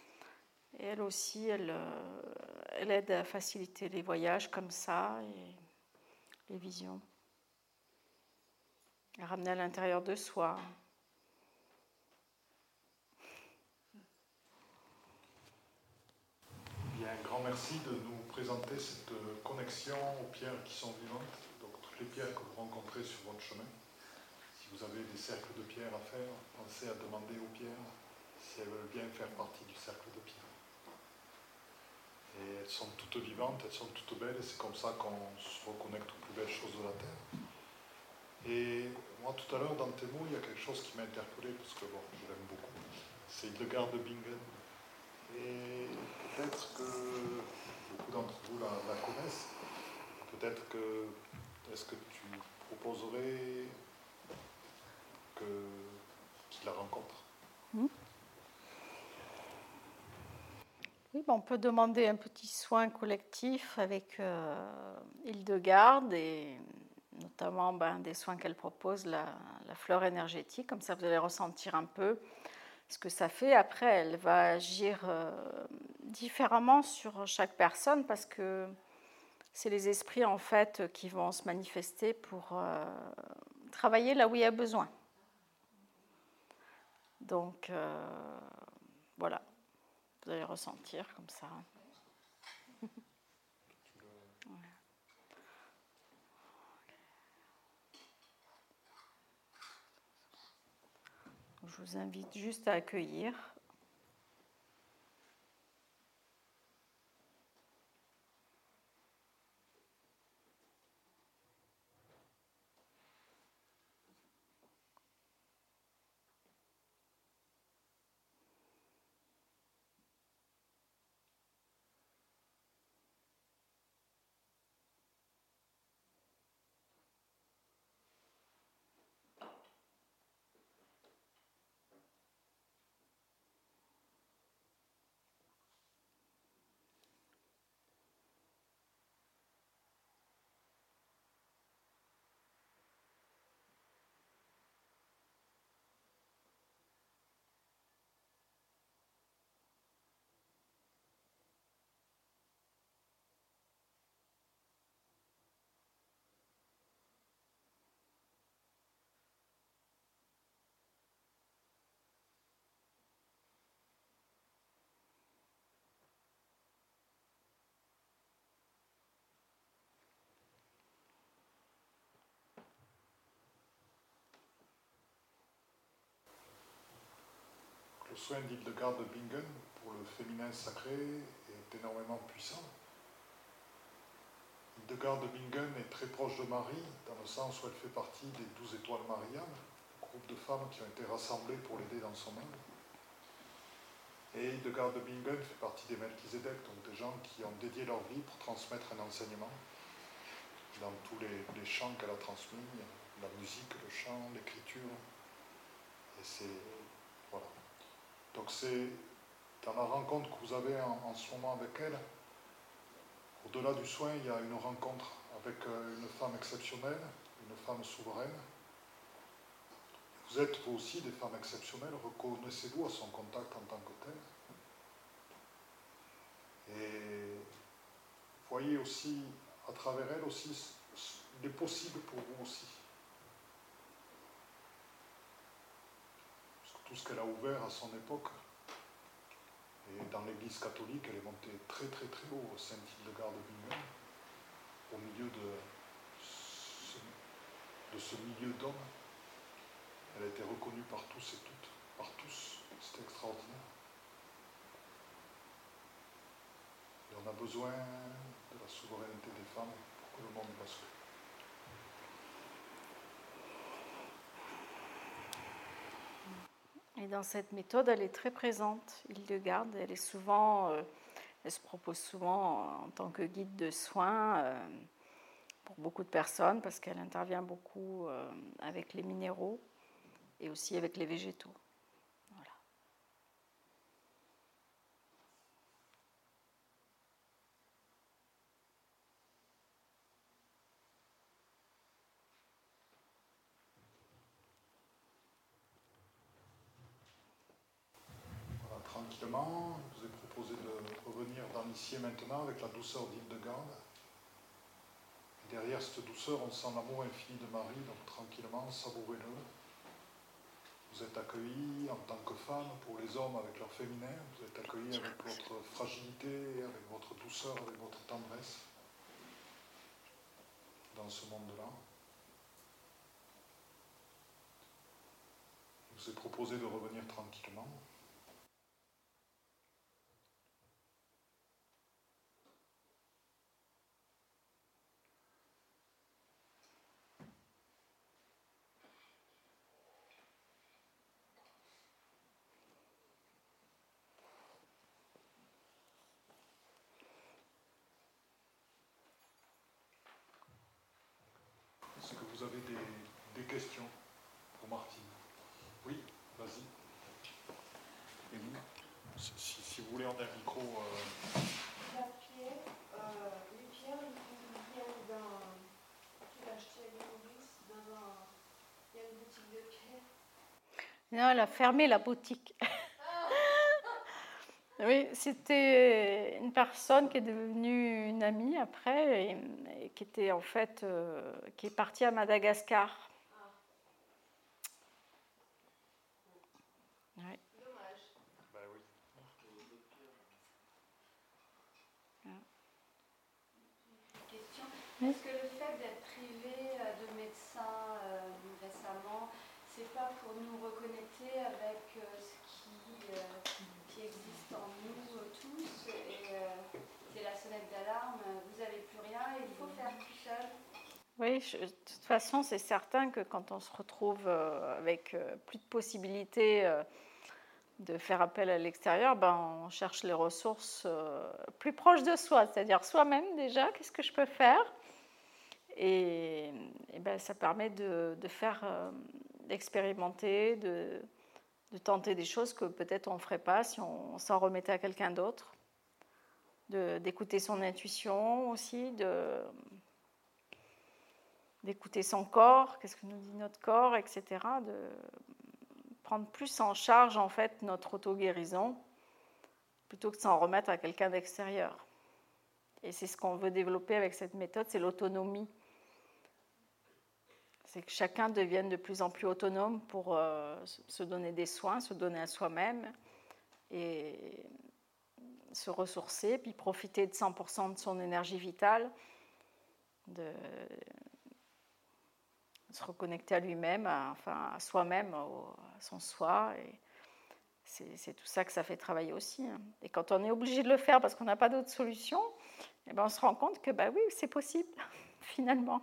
Et elle aussi, elle, euh, elle aide à faciliter les voyages comme ça et les visions. À ramener à l'intérieur de soi. Bien, un grand merci de nous présenter cette connexion aux pierres qui sont vivantes, donc toutes les pierres que vous rencontrez sur votre chemin. Si vous avez des cercles de pierres à faire, pensez à demander aux pierres si elles veulent bien faire partie du cercle de pierres. Et elles sont toutes vivantes, elles sont toutes belles, et c'est comme ça qu'on se reconnecte aux plus belles choses de la Terre. Et moi, tout à l'heure, dans tes mots, il y a quelque chose qui m'a interpellé, parce que bon, je l'aime beaucoup. C'est Hildegard de Bingen. Et peut-être que beaucoup d'entre vous la, la connaissent. Peut-être que, est-ce que tu proposerais que, qu'il la rencontre? Mmh. Oui, ben on peut demander un petit soin collectif avec euh, Hildegard et notamment ben, des soins qu'elle propose, la, la fleur énergétique. Comme ça, vous allez ressentir un peu ce que ça fait. Après, elle va agir euh, différemment sur chaque personne parce que c'est les esprits en fait qui vont se manifester pour euh, travailler là où il y a besoin. Donc euh, voilà, vous allez ressentir comme ça. Je vous invite juste à accueillir. le soin d'Hildegard de Bingen pour le féminin sacré est énormément puissant. Hildegard de Bingen est très proche de Marie, dans le sens où elle fait partie des douze étoiles mariales, groupe de femmes qui ont été rassemblées pour l'aider dans son œuvre. Et Hildegard de Bingen fait partie des Melchizedek, donc des gens qui ont dédié leur vie pour transmettre un enseignement dans tous les, les chants qu'elle a transmis, la musique, le chant, l'écriture. Et c'est... voilà. Donc c'est dans la rencontre que vous avez en, en ce moment avec elle, au-delà du soin, il y a une rencontre avec une femme exceptionnelle, une femme souveraine. Vous êtes vous aussi des femmes exceptionnelles, reconnaissez-vous à son contact en tant que tel. Et voyez aussi, à travers elle aussi, les possibles pour vous aussi. Parce que tout ce qu'elle a ouvert à son époque, et dans l'Église catholique, elle est montée très très très haut, Sainte Hildegard de Bingen, au milieu de ce, de ce milieu d'hommes. Elle a été reconnue par tous et toutes, par tous. C'est extraordinaire. Et on a besoin de la souveraineté des femmes pour que le monde bascule. Et dans cette méthode, elle est très présente, Hildegard. Elle est souvent, euh, elle se propose souvent en tant que guide de soins euh, pour beaucoup de personnes, parce qu'elle intervient beaucoup euh, avec les minéraux et aussi avec les végétaux. Voilà. Voilà, tranquillement, je vous ai proposé de revenir dans l'ici et maintenant avec la douceur d'Hildegard. Et derrière cette douceur, on sent l'amour infini de Marie, donc tranquillement, savourez-le. Vous êtes accueillis en tant que femme, pour les hommes avec leur féminin, vous êtes accueillis avec votre fragilité, avec votre douceur, avec votre tendresse dans ce monde-là. Je vous ai proposé de revenir tranquillement. Est-ce que vous avez des, des questions pour Martine? Oui, vas-y. Et vous, si, si vous voulez, on a un micro. Euh... La pierre, euh, les pierres, ils viennent d'un. Tu l'as acheté à Maurice dans un. Il y a une boutique de pierre. Non, elle a fermé la boutique. Oui, c'était une personne qui est devenue une amie après et, et qui était en fait euh, qui est partie à Madagascar. Ah. Ouais. Dommage. Ben oui. Question. Oui. Est-ce que le fait d'être privé de médecins euh, récemment, c'est pas pour nous reconnecter avec euh, ce qui, euh, qui existe en nous euh, tous et euh, c'est la sonnette d'alarme, vous n'avez plus rien, il faut faire tout seul. Oui, je, de toute façon, c'est certain que quand on se retrouve euh, avec euh, plus de possibilités euh, de faire appel à l'extérieur, ben, on cherche les ressources euh, plus proches de soi, c'est-à-dire soi-même déjà, qu'est-ce que je peux faire? Et, et ben, ça permet de, de faire, euh, d'expérimenter, de, de tenter des choses que peut-être on ne ferait pas si on s'en remettait à quelqu'un d'autre, de, d'écouter son intuition aussi, de, d'écouter son corps, qu'est-ce que nous dit notre corps, et cetera, de prendre plus en charge en fait notre auto-guérison plutôt que de s'en remettre à quelqu'un d'extérieur. Et c'est ce qu'on veut développer avec cette méthode, c'est l'autonomie. C'est que chacun devienne de plus en plus autonome pour euh, se donner des soins, se donner à soi-même et se ressourcer, puis profiter de cent pour cent de son énergie vitale, de se reconnecter à lui-même, à, enfin à soi-même, à son soi, et, c'est, c'est tout ça que ça fait travailler aussi. Hein. Et quand on est obligé de le faire parce qu'on n'a pas d'autre solution, eh ben on se rend compte que bah oui, c'est possible, finalement.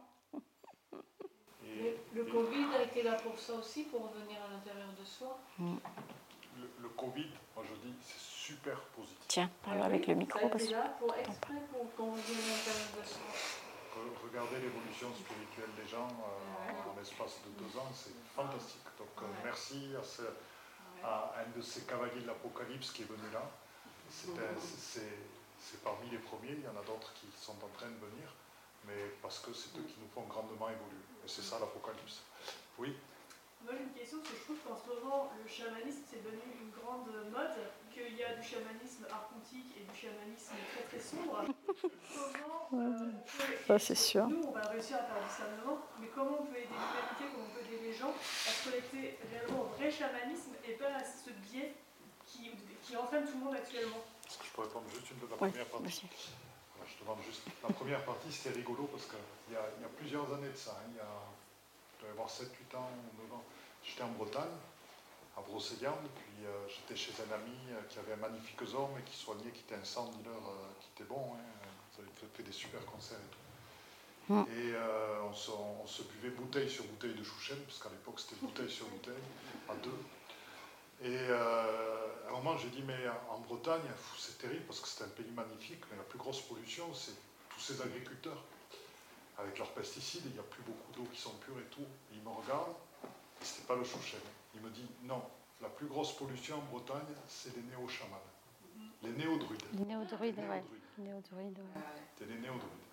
Et le Covid a été là pour ça aussi, pour revenir à l'intérieur de soi. Mm. Le, le Covid, moi je dis, c'est super positif. Tiens, parle Ah avec oui, le micro. Ça a Parce... été là pour exprès pour qu'on revienne à l'intérieur de soi. Regardez l'évolution spirituelle des gens euh, ouais. en l'espace de deux ans, c'est fantastique. Donc euh, ouais. merci à, ce, à un de ces cavaliers de l'Apocalypse qui est venu là. C'est, un, c'est, c'est parmi les premiers, il y en a d'autres qui sont en train de venir, mais parce que c'est eux qui nous font grandement évoluer. Et c'est ça l'Apocalypse. Oui. Moi j'ai une question, parce que je trouve qu'en ce moment le chamanisme c'est devenu une grande mode, qu'il y a du chamanisme archontique et du chamanisme très très sombre. Comment euh, on peut, ça, c'est sûr. Nous on va réussir à faire le discernement, mais comment on peut aider l'humanité, comment on peut aider les gens à se connecter réellement au vrai chamanisme et pas à ce biais qui, qui entraîne tout le monde actuellement. Est-ce que je peux répondre juste une de la oui, première partie? Voilà, je demande juste. La première partie c'était rigolo parce qu'il y, y a plusieurs années de ça, hein, il y a je devais avoir sept huit ans ou neuf ans. J'étais en Bretagne, à Brocéliande, puis euh, j'étais chez un ami euh, qui avait un magnifique homme et qui soignait, qui était un sound dealer, euh, qui était bon, hein, vous avez fait des super concerts et tout. Mm. Et euh, on, se, on se buvait bouteille sur bouteille de chouchen, parce qu'à l'époque c'était bouteille sur bouteille, à deux. Et euh, à un moment j'ai dit, mais en Bretagne, c'est terrible, parce que c'est un pays magnifique, mais la plus grosse pollution, c'est tous ces agriculteurs. Avec leurs pesticides, il n'y a plus beaucoup d'eau qui sont pures et tout. Et il me regarde, et c'était pas le chouchen. Il me dit, non, la plus grosse pollution en Bretagne, c'est les néo-chamans. Les néo-druides. Les néo-druides, oui. Les néo-druides, ouais. C'est les néo-druides.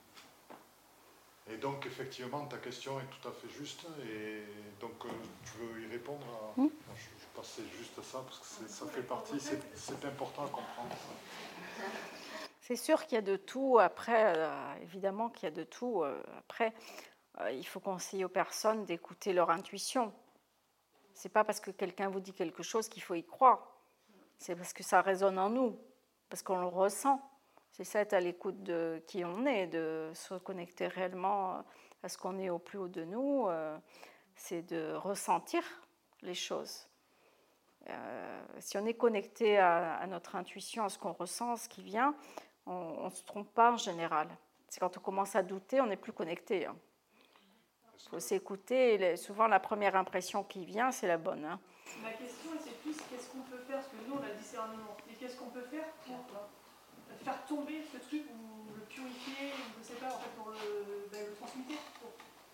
Et donc, effectivement, ta question est tout à fait juste. Et donc, euh, tu veux y répondre à... mmh. je, je passais juste à ça, parce que c'est, ça fait partie, c'est, c'est important à comprendre ça. C'est sûr qu'il y a de tout. Après, euh, évidemment qu'il y a de tout. Euh, après, euh, il faut conseiller aux personnes d'écouter leur intuition. C'est pas parce que quelqu'un vous dit quelque chose qu'il faut y croire. C'est parce que ça résonne en nous, parce qu'on le ressent. C'est ça, être à l'écoute de qui on est, de se connecter réellement à ce qu'on est au plus haut de nous. Euh, c'est de ressentir les choses. Euh, si on est connecté à, à notre intuition, à ce qu'on ressent, à ce qui vient, on ne se trompe pas en général. C'est quand on commence à douter, on n'est plus connecté. Hein. Il faut s'écouter. Et souvent, la première impression qui vient, c'est la bonne. Hein. Ma question, c'est plus qu'est-ce qu'on peut faire, parce que nous, on a le discernement. Et qu'est-ce qu'on peut faire pour euh, faire tomber ce truc, ou le purifier, ou je ne sais pas, en fait, pour le, ben, le transmuter pour,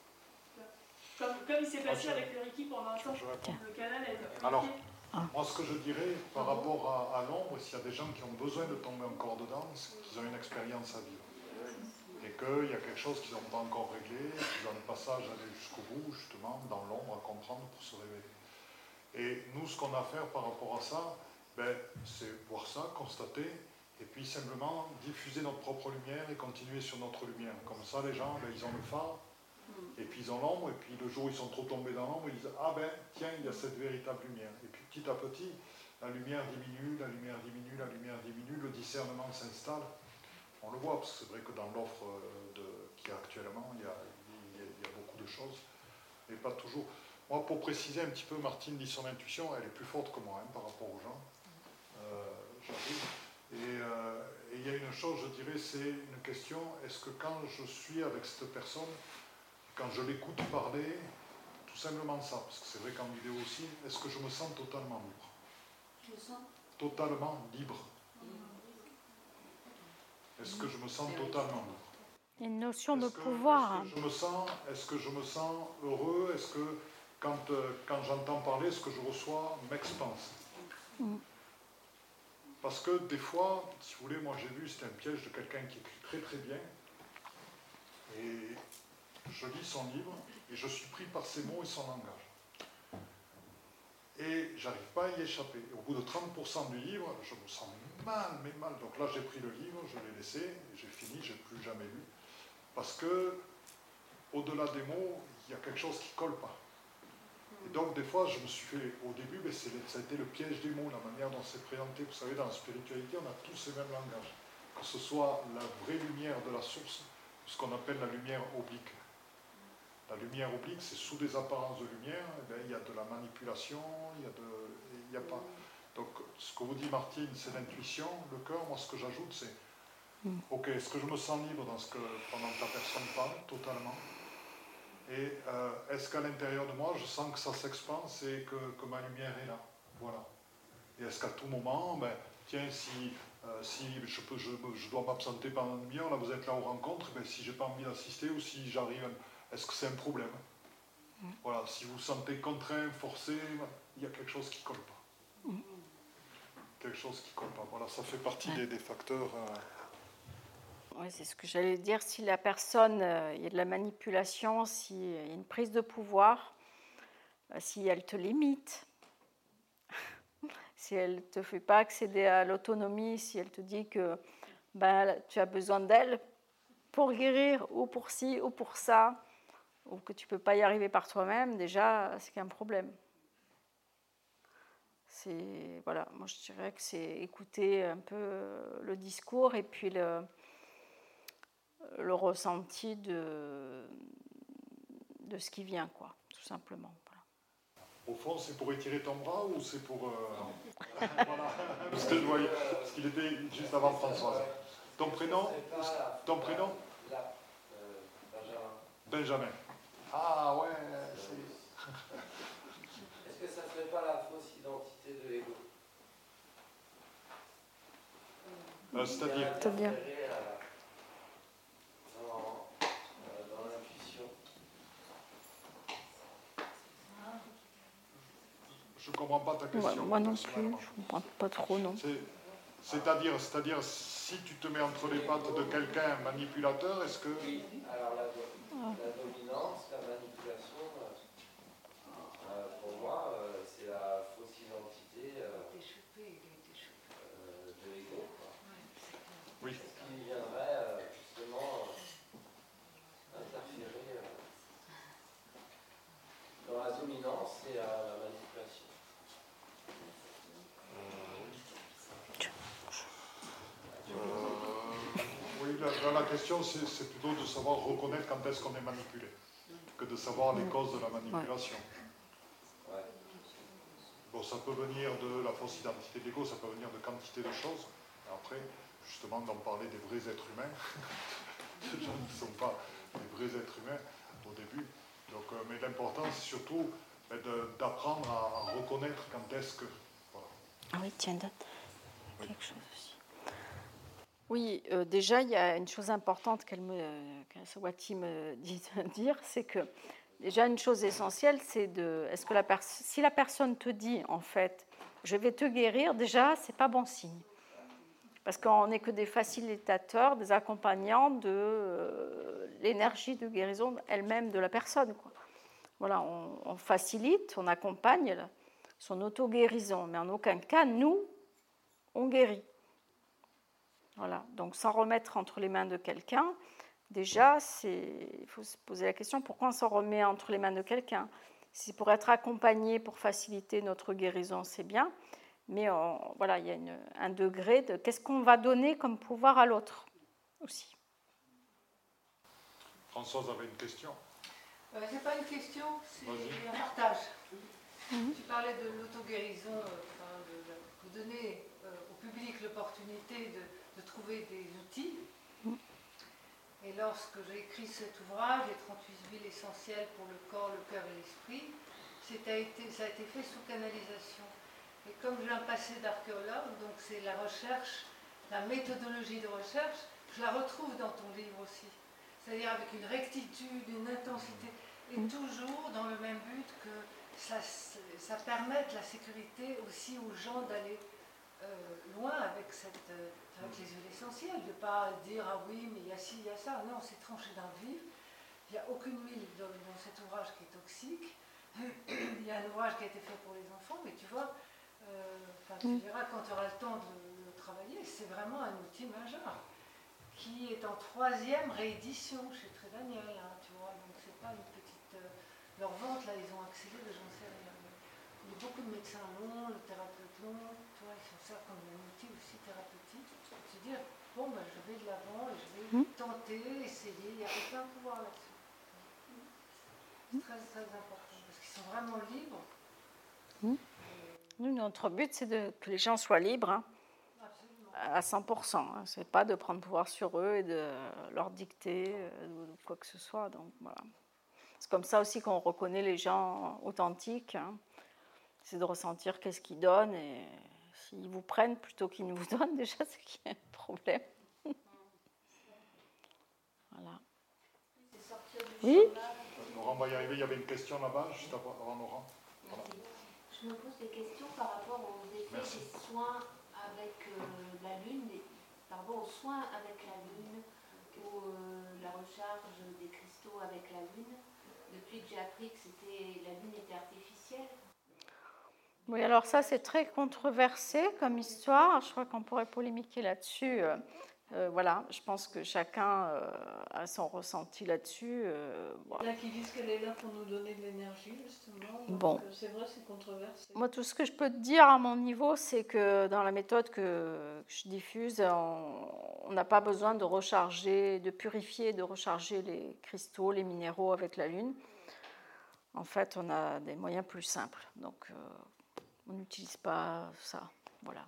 comme, comme il s'est passé ah, avec le Reiki pendant un temps. Le canal a été purifié. Alors, moi, ce que je dirais par rapport à, à l'ombre, s'il y a des gens qui ont besoin de tomber encore dedans, c'est qu'ils ont une expérience à vivre. Et qu'il y a quelque chose qu'ils n'ont pas encore réglé, qu'ils ont un passage à aller jusqu'au bout, justement, dans l'ombre, à comprendre pour se révéler. Et nous, ce qu'on a à faire par rapport à ça, ben, c'est voir ça, constater, et puis simplement diffuser notre propre lumière et continuer sur notre lumière. Comme ça, les gens, ben, ils ont le phare, et puis ils ont l'ombre, et puis le jour où ils sont trop tombés dans l'ombre, ils disent « Ah ben, tiens, il y a cette véritable lumière ». Et puis petit à petit, la lumière diminue, la lumière diminue, la lumière diminue, le discernement s'installe. On le voit, parce que c'est vrai que dans l'offre de, qu'il y a actuellement, il y a, il, y a, il y a beaucoup de choses, mais pas toujours. Moi, pour préciser un petit peu, Martine dit son intuition, elle est plus forte que moi hein, par rapport aux gens, euh, j'avoue. Et, euh, et il y a une chose, je dirais, c'est une question, est-ce que quand je suis avec cette personne, quand je l'écoute parler, tout simplement ça, parce que c'est vrai qu'en vidéo aussi, est-ce que je me sens totalement libre? Je me sens totalement libre. Est-ce que je me sens totalement libre? Il y a une notion est-ce de que, pouvoir. Est-ce que, je me sens, est-ce que je me sens heureux? Est-ce que quand, euh, quand j'entends parler, ce que je reçois m'expanse? mm. Parce que des fois, si vous voulez, moi j'ai vu, c'était un piège de quelqu'un qui écrit très très bien. Et je lis son livre et je suis pris par ses mots et son langage. Et j'arrive pas à y échapper. Et au bout de trente pour cent du livre, je me sens mal, mais mal. Donc là, j'ai pris le livre, je l'ai laissé, j'ai fini, j'ai plus jamais lu. Parce que, au-delà des mots, il y a quelque chose qui ne colle pas. Et donc, des fois, je me suis fait, au début, mais c'est, ça a été le piège des mots, la manière dont c'est présenté. Vous savez, dans la spiritualité, on a tous les mêmes langages. Que ce soit la vraie lumière de la source, ce qu'on appelle la lumière oblique. La lumière oblique, c'est sous des apparences de lumière, eh bien, il y a de la manipulation, il y a de, il y a pas. Donc, ce que vous dit Martine, c'est l'intuition, le cœur. Moi, ce que j'ajoute, c'est mm. ok, est-ce que je me sens libre dans ce que, pendant que la personne parle, totalement? Et euh, est-ce qu'à l'intérieur de moi, je sens que ça s'expanse et que, que ma lumière est là? Voilà. Et est-ce qu'à tout moment, ben, tiens, si, euh, si je, peux, je, je dois m'absenter pendant une demi-heure, là vous êtes là aux rencontres, ben, si j'ai pas envie d'assister ou si j'arrive, est-ce que c'est un problème? mm. Voilà, si vous vous sentez contraint, forcé, il y a quelque chose qui ne colle pas. Mm. Quelque chose qui ne colle pas. Voilà, ça fait partie ouais. des, des facteurs... Euh, Oui, c'est ce que j'allais dire. Si la personne, euh, il y a de la manipulation, s'il y a une prise de pouvoir, euh, si elle te limite, si elle ne te fait pas accéder à l'autonomie, si elle te dit que ben, tu as besoin d'elle pour guérir, ou pour ci, ou pour ça, ou que tu ne peux pas y arriver par toi-même, déjà, c'est qu'un problème. C'est, voilà, moi je dirais que c'est écouter un peu le discours et puis le... le ressenti de, de ce qui vient, quoi, tout simplement. Voilà. Au fond, c'est pour étirer ton bras ou c'est pour... Euh... voilà, parce que je voyais, parce qu'il était juste avant Françoise. Ton prénom Ton prénom Benjamin. Benjamin. Ah ouais, c'est... Est-ce que ça ne serait pas la fausse identité de l'ego? euh, C'est-à-dire C'est-à-dire Je ne comprends pas ta question. Ouais, moi non plus, je ne comprends pas trop, non. C'est, c'est-à-dire, c'est-à-dire, si tu te mets entre les pattes de quelqu'un manipulateur, est-ce que... Oui, alors la, la dominance, la manipulation, euh, pour moi, euh, c'est la fausse identité euh, euh, de l'ego. Oui. Ce qui viendrait euh, justement euh, interférer euh, dans la dominance et à la manipulation. Oui, la, la question, c'est, c'est plutôt de savoir reconnaître quand est-ce qu'on est manipulé, que de savoir les causes de la manipulation. Ouais. Bon, ça peut venir de la fausse identité de l'ego, ça peut venir de quantité de choses. Et après, justement, d'en parler des vrais êtres humains, des gens qui ne sont pas des vrais êtres humains au début. Donc, euh, mais l'important, c'est surtout ben, de, d'apprendre à, à reconnaître quand est-ce que... Voilà. Ah oui, tiens, donne oui. quelque chose aussi. Oui, euh, déjà, il y a une chose importante qu'elle me, qu'Sawati me dit de dire, c'est que déjà une chose essentielle, c'est de, est-ce que la pers- si la personne te dit en fait, je vais te guérir, déjà, c'est pas bon signe, parce qu'on n'est que des facilitateurs, des accompagnants de euh, l'énergie de guérison elle-même de la personne, quoi. Voilà, on, on facilite, on accompagne son auto-guérison, mais en aucun cas, nous, on guérit. Voilà, donc sans remettre entre les mains de quelqu'un, déjà, c'est, il faut se poser la question, pourquoi on s'en remet entre les mains de quelqu'un? Si pour être accompagné, pour faciliter notre guérison, c'est bien, mais on, voilà, il y a une, un degré de qu'est-ce qu'on va donner comme pouvoir à l'autre aussi. Françoise avait une question. Euh, c'est pas une question, c'est Vas-y. un partage. Mm-hmm. Tu parlais de l'auto-guérison, euh, enfin, de, de, vous donner euh, au public l'opportunité de de trouver des outils. Et lorsque j'ai écrit cet ouvrage, les trente-huit huiles essentielles pour le corps, le cœur et l'esprit, ça a été, ça a été fait sous canalisation. Et comme j'ai un passé d'archéologue, donc c'est la recherche, la méthodologie de recherche, je la retrouve dans ton livre aussi. C'est-à-dire avec une rectitude, une intensité, et toujours dans le même but que ça, ça permette la sécurité aussi aux gens d'aller Euh, loin avec, cette, euh, avec les huiles essentielles, de ne pas dire ah oui mais il y a ci, il y a ça, non, c'est tranché dans le vif, il n'y a aucune huile dans, dans cet ouvrage qui est toxique, il y a un ouvrage qui a été fait pour les enfants, mais tu vois, euh, tu verras quand tu auras le temps de le travailler, c'est vraiment un outil majeur, qui est en troisième réédition chez Très Daniel, hein, tu vois, donc c'est pas une petite... Euh, leur vente là, ils ont accéléré, j'en sais rien. Il y a beaucoup de médecins longs, le thérapeute long, tu vois, ils s'en servent comme un outil aussi thérapeutique. Se dire, bon, ben, je vais de l'avant et je vais mmh. tenter, essayer, il n'y a aucun pouvoir là-dessus. C'est très, très important, parce qu'ils sont vraiment libres. Mmh. Nous, notre but, c'est de, que les gens soient libres, hein, à cent pour cent. Hein. Ce n'est pas de prendre pouvoir sur eux et de leur dicter euh, ou quoi que ce soit. Donc, voilà. C'est comme ça aussi qu'on reconnaît les gens authentiques. Hein. C'est de ressentir qu'est-ce qu'ils donnent. Et s'ils vous prennent plutôt qu'ils ne vous donnent, déjà, c'est qu'il y a un problème. Voilà. Oui. Laurent va y arriver. Il y avait une question là-bas, juste avant, avant Laurent. Voilà. Je me pose des questions par rapport aux effets Merci. Des soins avec euh, la Lune, des, par rapport aux soins avec la Lune, ou euh, la recharge des cristaux avec la Lune, depuis que j'ai appris que c'était, la Lune était artificielle. Oui, alors ça, c'est très controversé comme histoire. Je crois qu'on pourrait polémiquer là-dessus. Euh, voilà, je pense que chacun euh, a son ressenti là-dessus. Euh, voilà. Il y en a qui disent qu'elle est là pour nous donner de l'énergie, justement. Donc, bon. C'est vrai, c'est controversé. Moi, tout ce que je peux te dire à mon niveau, c'est que dans la méthode que, que je diffuse, on n'a pas besoin de recharger, de purifier, de recharger les cristaux, les minéraux avec la Lune. En fait, on a des moyens plus simples. Donc, euh, on n'utilise pas ça. Voilà.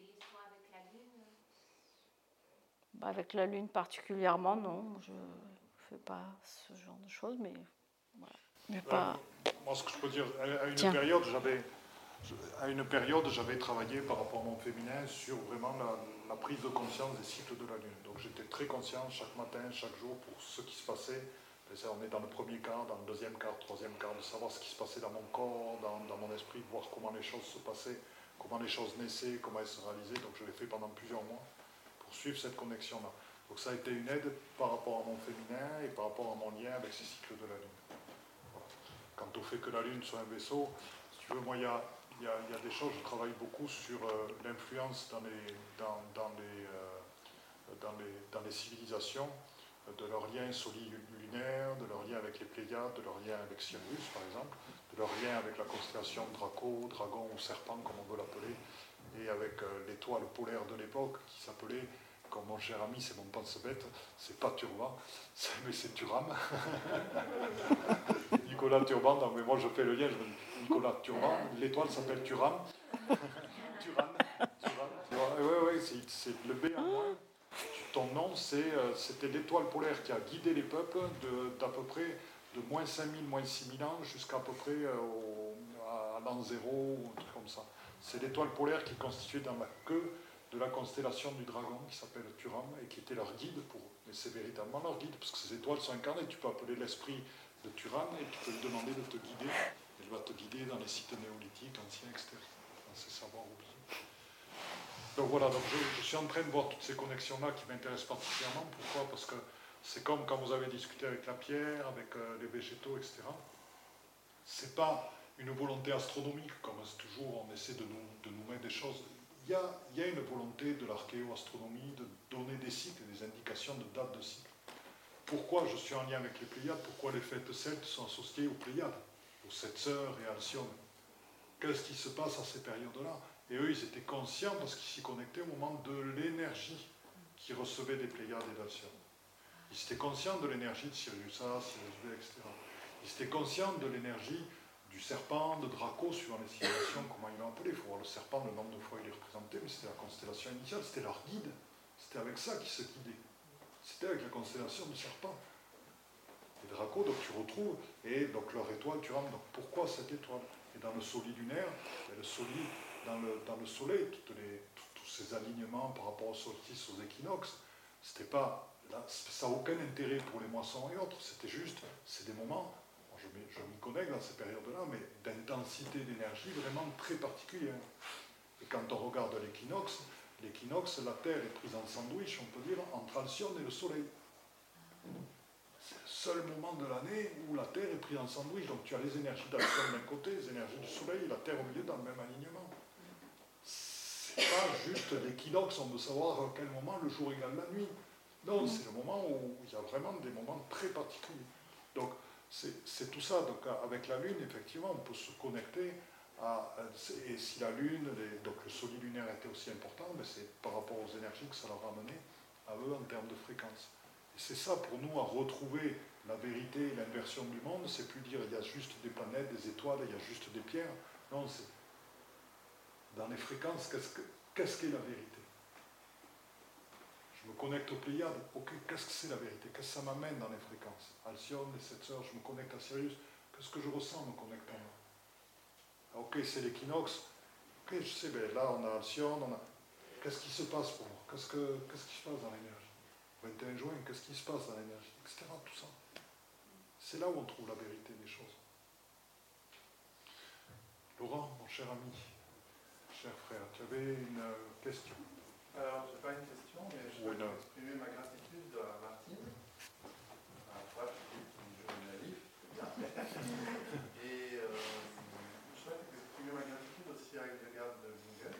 Bah avec la Lune particulièrement, non. Je ne fais pas ce genre de choses, mais voilà. Mais pas... euh, moi, ce que je peux dire, à une Tiens. période, j'avais, à une période, j'avais travaillé par rapport à mon féminin sur vraiment la, la prise de conscience des cycles de la Lune. Donc, j'étais très conscient chaque matin, chaque jour, pour ce qui se passait. On est dans le premier quart, dans le deuxième quart, troisième quart, de savoir ce qui se passait dans mon corps, dans, dans mon esprit, voir comment les choses se passaient, comment les choses naissaient, comment elles se réalisaient. Donc, je l'ai fait pendant plusieurs mois. Pour suivre cette connexion-là. Donc ça a été une aide par rapport à mon féminin et par rapport à mon lien avec ces cycles de la Lune. Voilà. Quant au fait que la Lune soit un vaisseau, si tu veux, moi, il y a, y, a, y a des choses, je travaille beaucoup sur euh, l'influence dans les, dans, dans, les, euh, dans, les, dans les civilisations, euh, de leur lien solilunaire, de leur lien avec les Pléiades, de leur lien avec Sirius, par exemple, de leur lien avec la constellation Draco, Dragon ou Serpent, comme on veut l'appeler, et avec euh, l'étoile polaire de l'époque qui s'appelait, comme mon cher ami, c'est mon pense-bête, c'est pas Turban, mais c'est Turam. Nicolas Turban, donc, mais moi je fais le lien, je me dis Nicolas Turban, l'étoile s'appelle Turam. Turan, Turan. Oui, oui, c'est, c'est le B en moins. Ton nom, c'est, euh, c'était l'étoile polaire qui a guidé les peuples de, d'à peu près de moins cinq mille, moins six mille ans jusqu'à peu près euh, au, à l'an zéro ou un truc comme ça. C'est l'étoile polaire qui est constituée dans la queue de la constellation du dragon qui s'appelle Turam et qui était leur guide pour eux. Mais c'est véritablement leur guide parce que ces étoiles sont incarnées. Tu peux appeler l'esprit de Turam et tu peux lui demander de te guider. Elle va te guider dans les sites néolithiques, anciens, et cetera. Dans ces savoirs oubliés. Donc voilà, donc je, je suis en train de voir toutes ces connexions-là qui m'intéressent particulièrement. Pourquoi ? Parce que c'est comme quand vous avez discuté avec la pierre, avec euh, les végétaux, et cetera. C'est pas une volonté astronomique, comme toujours on essaie de nous, de nous mettre des choses. Il y a, il y a une volonté de l'archéoastronomie de donner des cycles, des indications de dates de cycle. Pourquoi je suis en lien avec les Pléiades ? Pourquoi les fêtes celtes sont associées aux Pléiades, aux sept sœurs et à Alcyone ? Qu'est-ce qui se passe à ces périodes-là ? Et eux, ils étaient conscients parce qu'ils s'y connectaient au moment de l'énergie qu'ils recevaient des Pléiades et d'Alcyone. Ils étaient conscients de l'énergie de Sirius A, Sirius B, et cetera. Ils étaient conscients de l'énergie du serpent, de Draco, suivant les civilisations, comment ils l'ont appelé. Il faut voir le serpent, le nombre de fois il est représenté, mais c'était la constellation initiale, c'était leur guide. C'était avec ça qu'ils se guidaient. C'était avec la constellation du serpent. Et Draco, donc tu retrouves, et donc leur étoile, tu rentres, donc pourquoi cette étoile ? Et dans le solilunaire, le soli, dans, le, dans le soleil, toutes les, tous ces alignements par rapport aux solstices, aux équinoxes, c'était pas, là, ça n'a aucun intérêt pour les moissons et autres, c'était juste, c'est des moments, je, je m'y connecte dans ces périodes-là, mais d'intensité d'énergie vraiment très particulière. Et quand on regarde l'équinoxe, l'équinoxe, la Terre est prise en sandwich, on peut dire, entre Alcyone et le Soleil. C'est le seul moment de l'année où la Terre est prise en sandwich. Donc tu as les énergies d'Alcyone d'un côté, les énergies du Soleil et la Terre au milieu dans le même alignement. C'est pas juste l'équinoxe, on veut savoir à quel moment le jour égale la nuit. Non, c'est le moment où il y a vraiment des moments très particuliers. Donc c'est, c'est tout ça. Donc avec la Lune, effectivement, on peut se connecter à... Et si la Lune, les, donc le solilunaire était aussi important, mais c'est par rapport aux énergies que ça leur a amené à eux en termes de fréquence. Et c'est ça pour nous à retrouver la vérité et l'inversion du monde, c'est plus dire il y a juste des planètes, des étoiles, il y a juste des pierres. Non, c'est dans les fréquences, qu'est-ce que, qu'est-ce qu'est la vérité? Je me connecte aux Pléiades, ok, qu'est-ce que c'est la vérité? Qu'est-ce que ça m'amène dans les fréquences? Alcyone, les sept sœurs, je me connecte à Sirius, qu'est-ce que je ressens en me connectant là? Ok, c'est l'équinoxe, ok, je sais, ben là on a Alcyone, on a... Qu'est-ce qui se passe pour moi? Qu'est-ce, que, qu'est-ce qui se passe dans l'énergie? vingt et un juin, qu'est-ce qui se passe dans l'énergie? Etc. Tout ça. C'est là où on trouve la vérité des choses. Laurent, mon cher ami, cher frère, tu avais une question? Alors, je n'ai pas une question, mais je oui, veux exprimer ma gratitude à Martine. À toi, Philippe, une journée naïf, c'est bien. Et euh, je souhaite exprimer ma gratitude aussi à Hildegard de Bingen,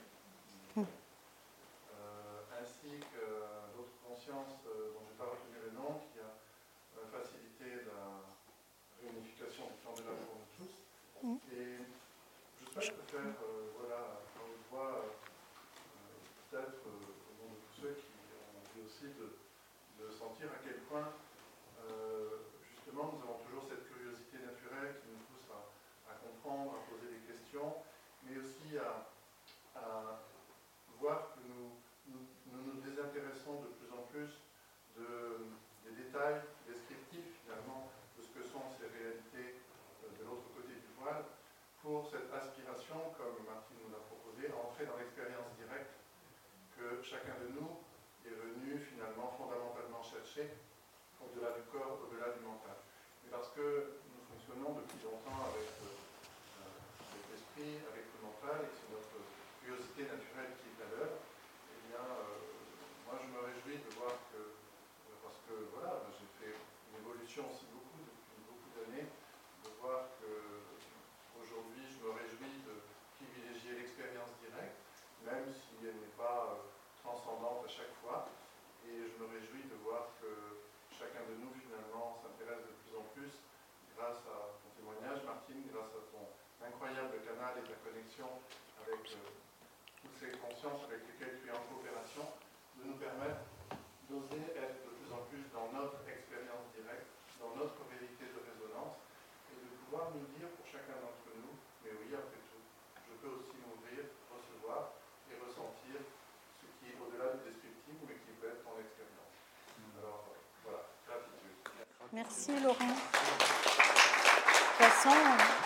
euh, ainsi que d'autres consciences euh, dont je n'ai pas retenu le nom, qui a euh, facilité la réunification du temps de l'âme pour nous tous. Et je souhaite faire, euh, voilà, dans une voix, euh, peut-être euh, au nom de tous ceux qui ont envie aussi de, de sentir à quel point, euh, justement, nous avons toujours cette curiosité naturelle qui nous pousse à, à comprendre, à poser des questions, mais aussi à, à voir que nous nous, nous nous désintéressons de plus en plus de, des détails descriptifs, finalement, de ce que sont ces réalités euh, de l'autre côté du voile, pour cette aspiration, comme Martine nous l'a proposé, à entrer dans l'expérience directe que chacun de nous est venu finalement fondamentalement chercher au-delà du corps, au-delà du mental. Mais parce que nous fonctionnons depuis longtemps avec, euh, avec l'esprit, avec le mental, et que c'est notre curiosité naturelle qui est à l'œuvre, eh bien, euh, moi je me réjouis de voir que, parce que voilà, j'ai fait une évolution aussi beaucoup depuis beaucoup d'années, de voir que aujourd'hui, je me réjouis de privilégier l'expérience directe, même si elle n'est pas euh, transcendante à chaque fois. Et je me réjouis de voir que chacun de nous, finalement, s'intéresse de plus en plus, grâce à ton témoignage, Martine, grâce à ton incroyable canal et ta connexion avec euh, toutes ces consciences avec lesquelles tu es en coopération, de nous permettre d'oser être de plus en plus dans notre expérience directe, dans notre vérité de résonance, et de pouvoir nous dire pour chacun d'entre nous, mais oui, après tout, je peux aussi m'ouvrir, recevoir et ressentir ce qui est au-delà du descriptif, mais qui peut être ton expérience. Alors, voilà, gratitude. Merci Laurent. De toute façon,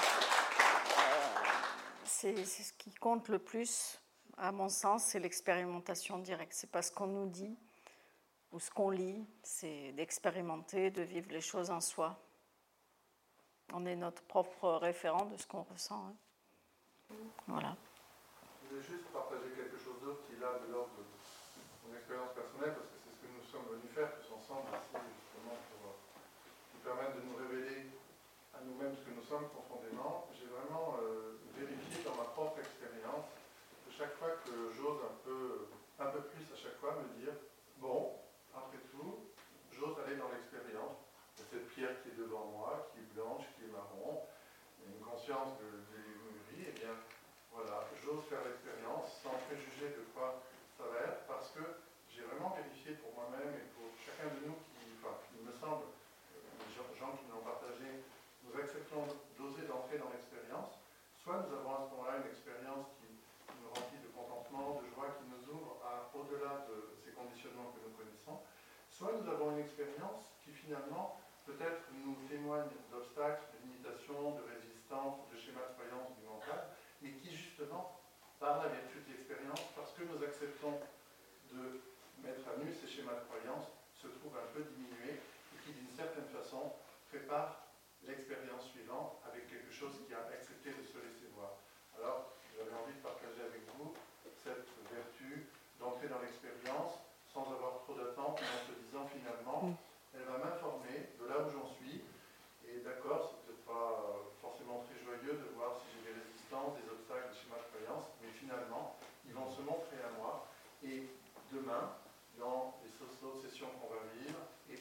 c'est, c'est ce qui compte le plus, à mon sens, c'est l'expérimentation directe. C'est pas ce qu'on nous dit ou ce qu'on lit, c'est d'expérimenter, de vivre les choses en soi. On est notre propre référent de ce qu'on ressent. Hein. Voilà. Je voulais juste partager quelque chose d'autre qui est là de l'ordre de mon expérience personnelle, parce que c'est ce que nous sommes venus faire tous ensemble ici, justement, pour nous permettre de nous révéler à nous-mêmes ce que nous sommes profondément. J'ai vraiment euh, vérifié dans ma propre expérience que chaque fois que j'ose un peu, un peu plus à chaque fois me dire, bon, après tout, j'ose aller dans l'expérience de cette pierre qui est devant moi, qui est blanche, qui est marron, une conscience de, de mûrie, et bien voilà, j'ose faire l'expérience sans préjuger de quoi ça va être, parce que j'ai vraiment vérifié pour moi-même et pour chacun de nous qui, enfin, il me semble, les gens, gens qui l'ont partagé, nous acceptons d'oser d'entrer dans l'expérience, soit nous avons à ce moment-là une expérience qui nous remplit de contentement, de joie, qui nous ouvre à, au-delà de ces conditionnements que nous connaissons, soit nous avons une expérience qui finalement peut-être nous témoigne d'obstacles, de limitations, de résistance, de schémas de croyance du mental, mais qui justement, par la vertu de l'expérience, parce que nous acceptons de mettre à nu ces schémas de croyance, se trouve un peu diminué et qui d'une certaine façon prépare l'expérience suivante avec quelque chose qui a accepté de se laisser voir. Alors, j'avais envie de partager avec vous cette vertu d'entrer dans l'expérience sans avoir trop d'attente, mais en se disant finalement, elle va m'informer de là où j'en suis, et d'accord, c'est peut-être pas forcément très joyeux de voir si j'ai des résistances, des obstacles, des schémas de croyance, mais finalement, ils vont se montrer à moi, et demain, dans les autres sessions qu'on va vivre, et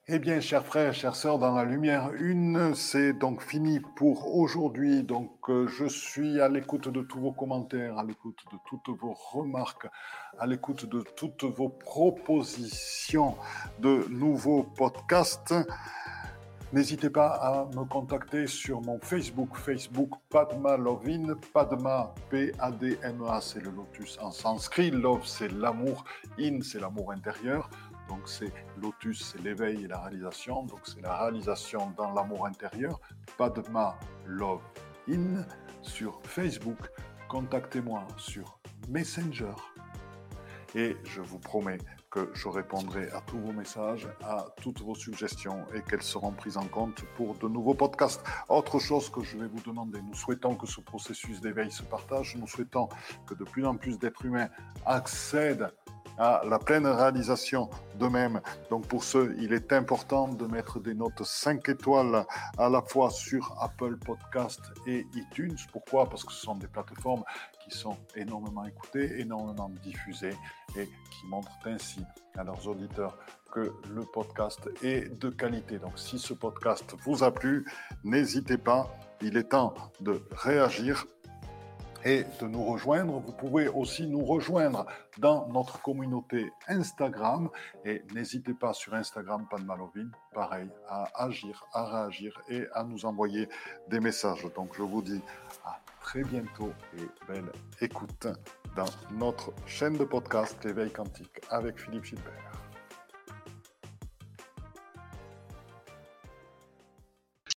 Eh bien, chers frères, chères sœurs, dans la lumière une, c'est donc fini pour aujourd'hui. Donc, euh, je suis à l'écoute de tous vos commentaires, à l'écoute de toutes vos remarques, à l'écoute de toutes vos propositions de nouveaux podcasts. N'hésitez pas à me contacter sur mon Facebook, Facebook Padma Lovin, Padma, P A D M A, c'est le lotus en sanskrit, Love, c'est l'amour, In, c'est l'amour intérieur. Donc c'est lotus, c'est l'éveil et la réalisation. Donc c'est la réalisation dans l'amour intérieur. Padma Love In sur Facebook. Contactez-moi sur Messenger. Et je vous promets que je répondrai à tous vos messages, à toutes vos suggestions et qu'elles seront prises en compte pour de nouveaux podcasts. Autre chose que je vais vous demander, nous souhaitons que ce processus d'éveil se partage. Nous souhaitons que de plus en plus d'êtres humains accèdent à la pleine réalisation d'eux-mêmes. Donc pour ce, il est important de mettre des notes cinq étoiles à la fois sur Apple Podcast et iTunes. Pourquoi ? Parce que ce sont des plateformes qui sont énormément écoutées, énormément diffusées et qui montrent ainsi à leurs auditeurs que le podcast est de qualité. Donc si ce podcast vous a plu, n'hésitez pas, il est temps de réagir et de nous rejoindre. Vous pouvez aussi nous rejoindre dans notre communauté Instagram et n'hésitez pas sur Instagram Padma Lovin, pareil, à agir, à réagir et à nous envoyer des messages. Donc je vous dis à très bientôt et belle écoute dans notre chaîne de podcast L'éveil quantique avec Philippe Gilbert.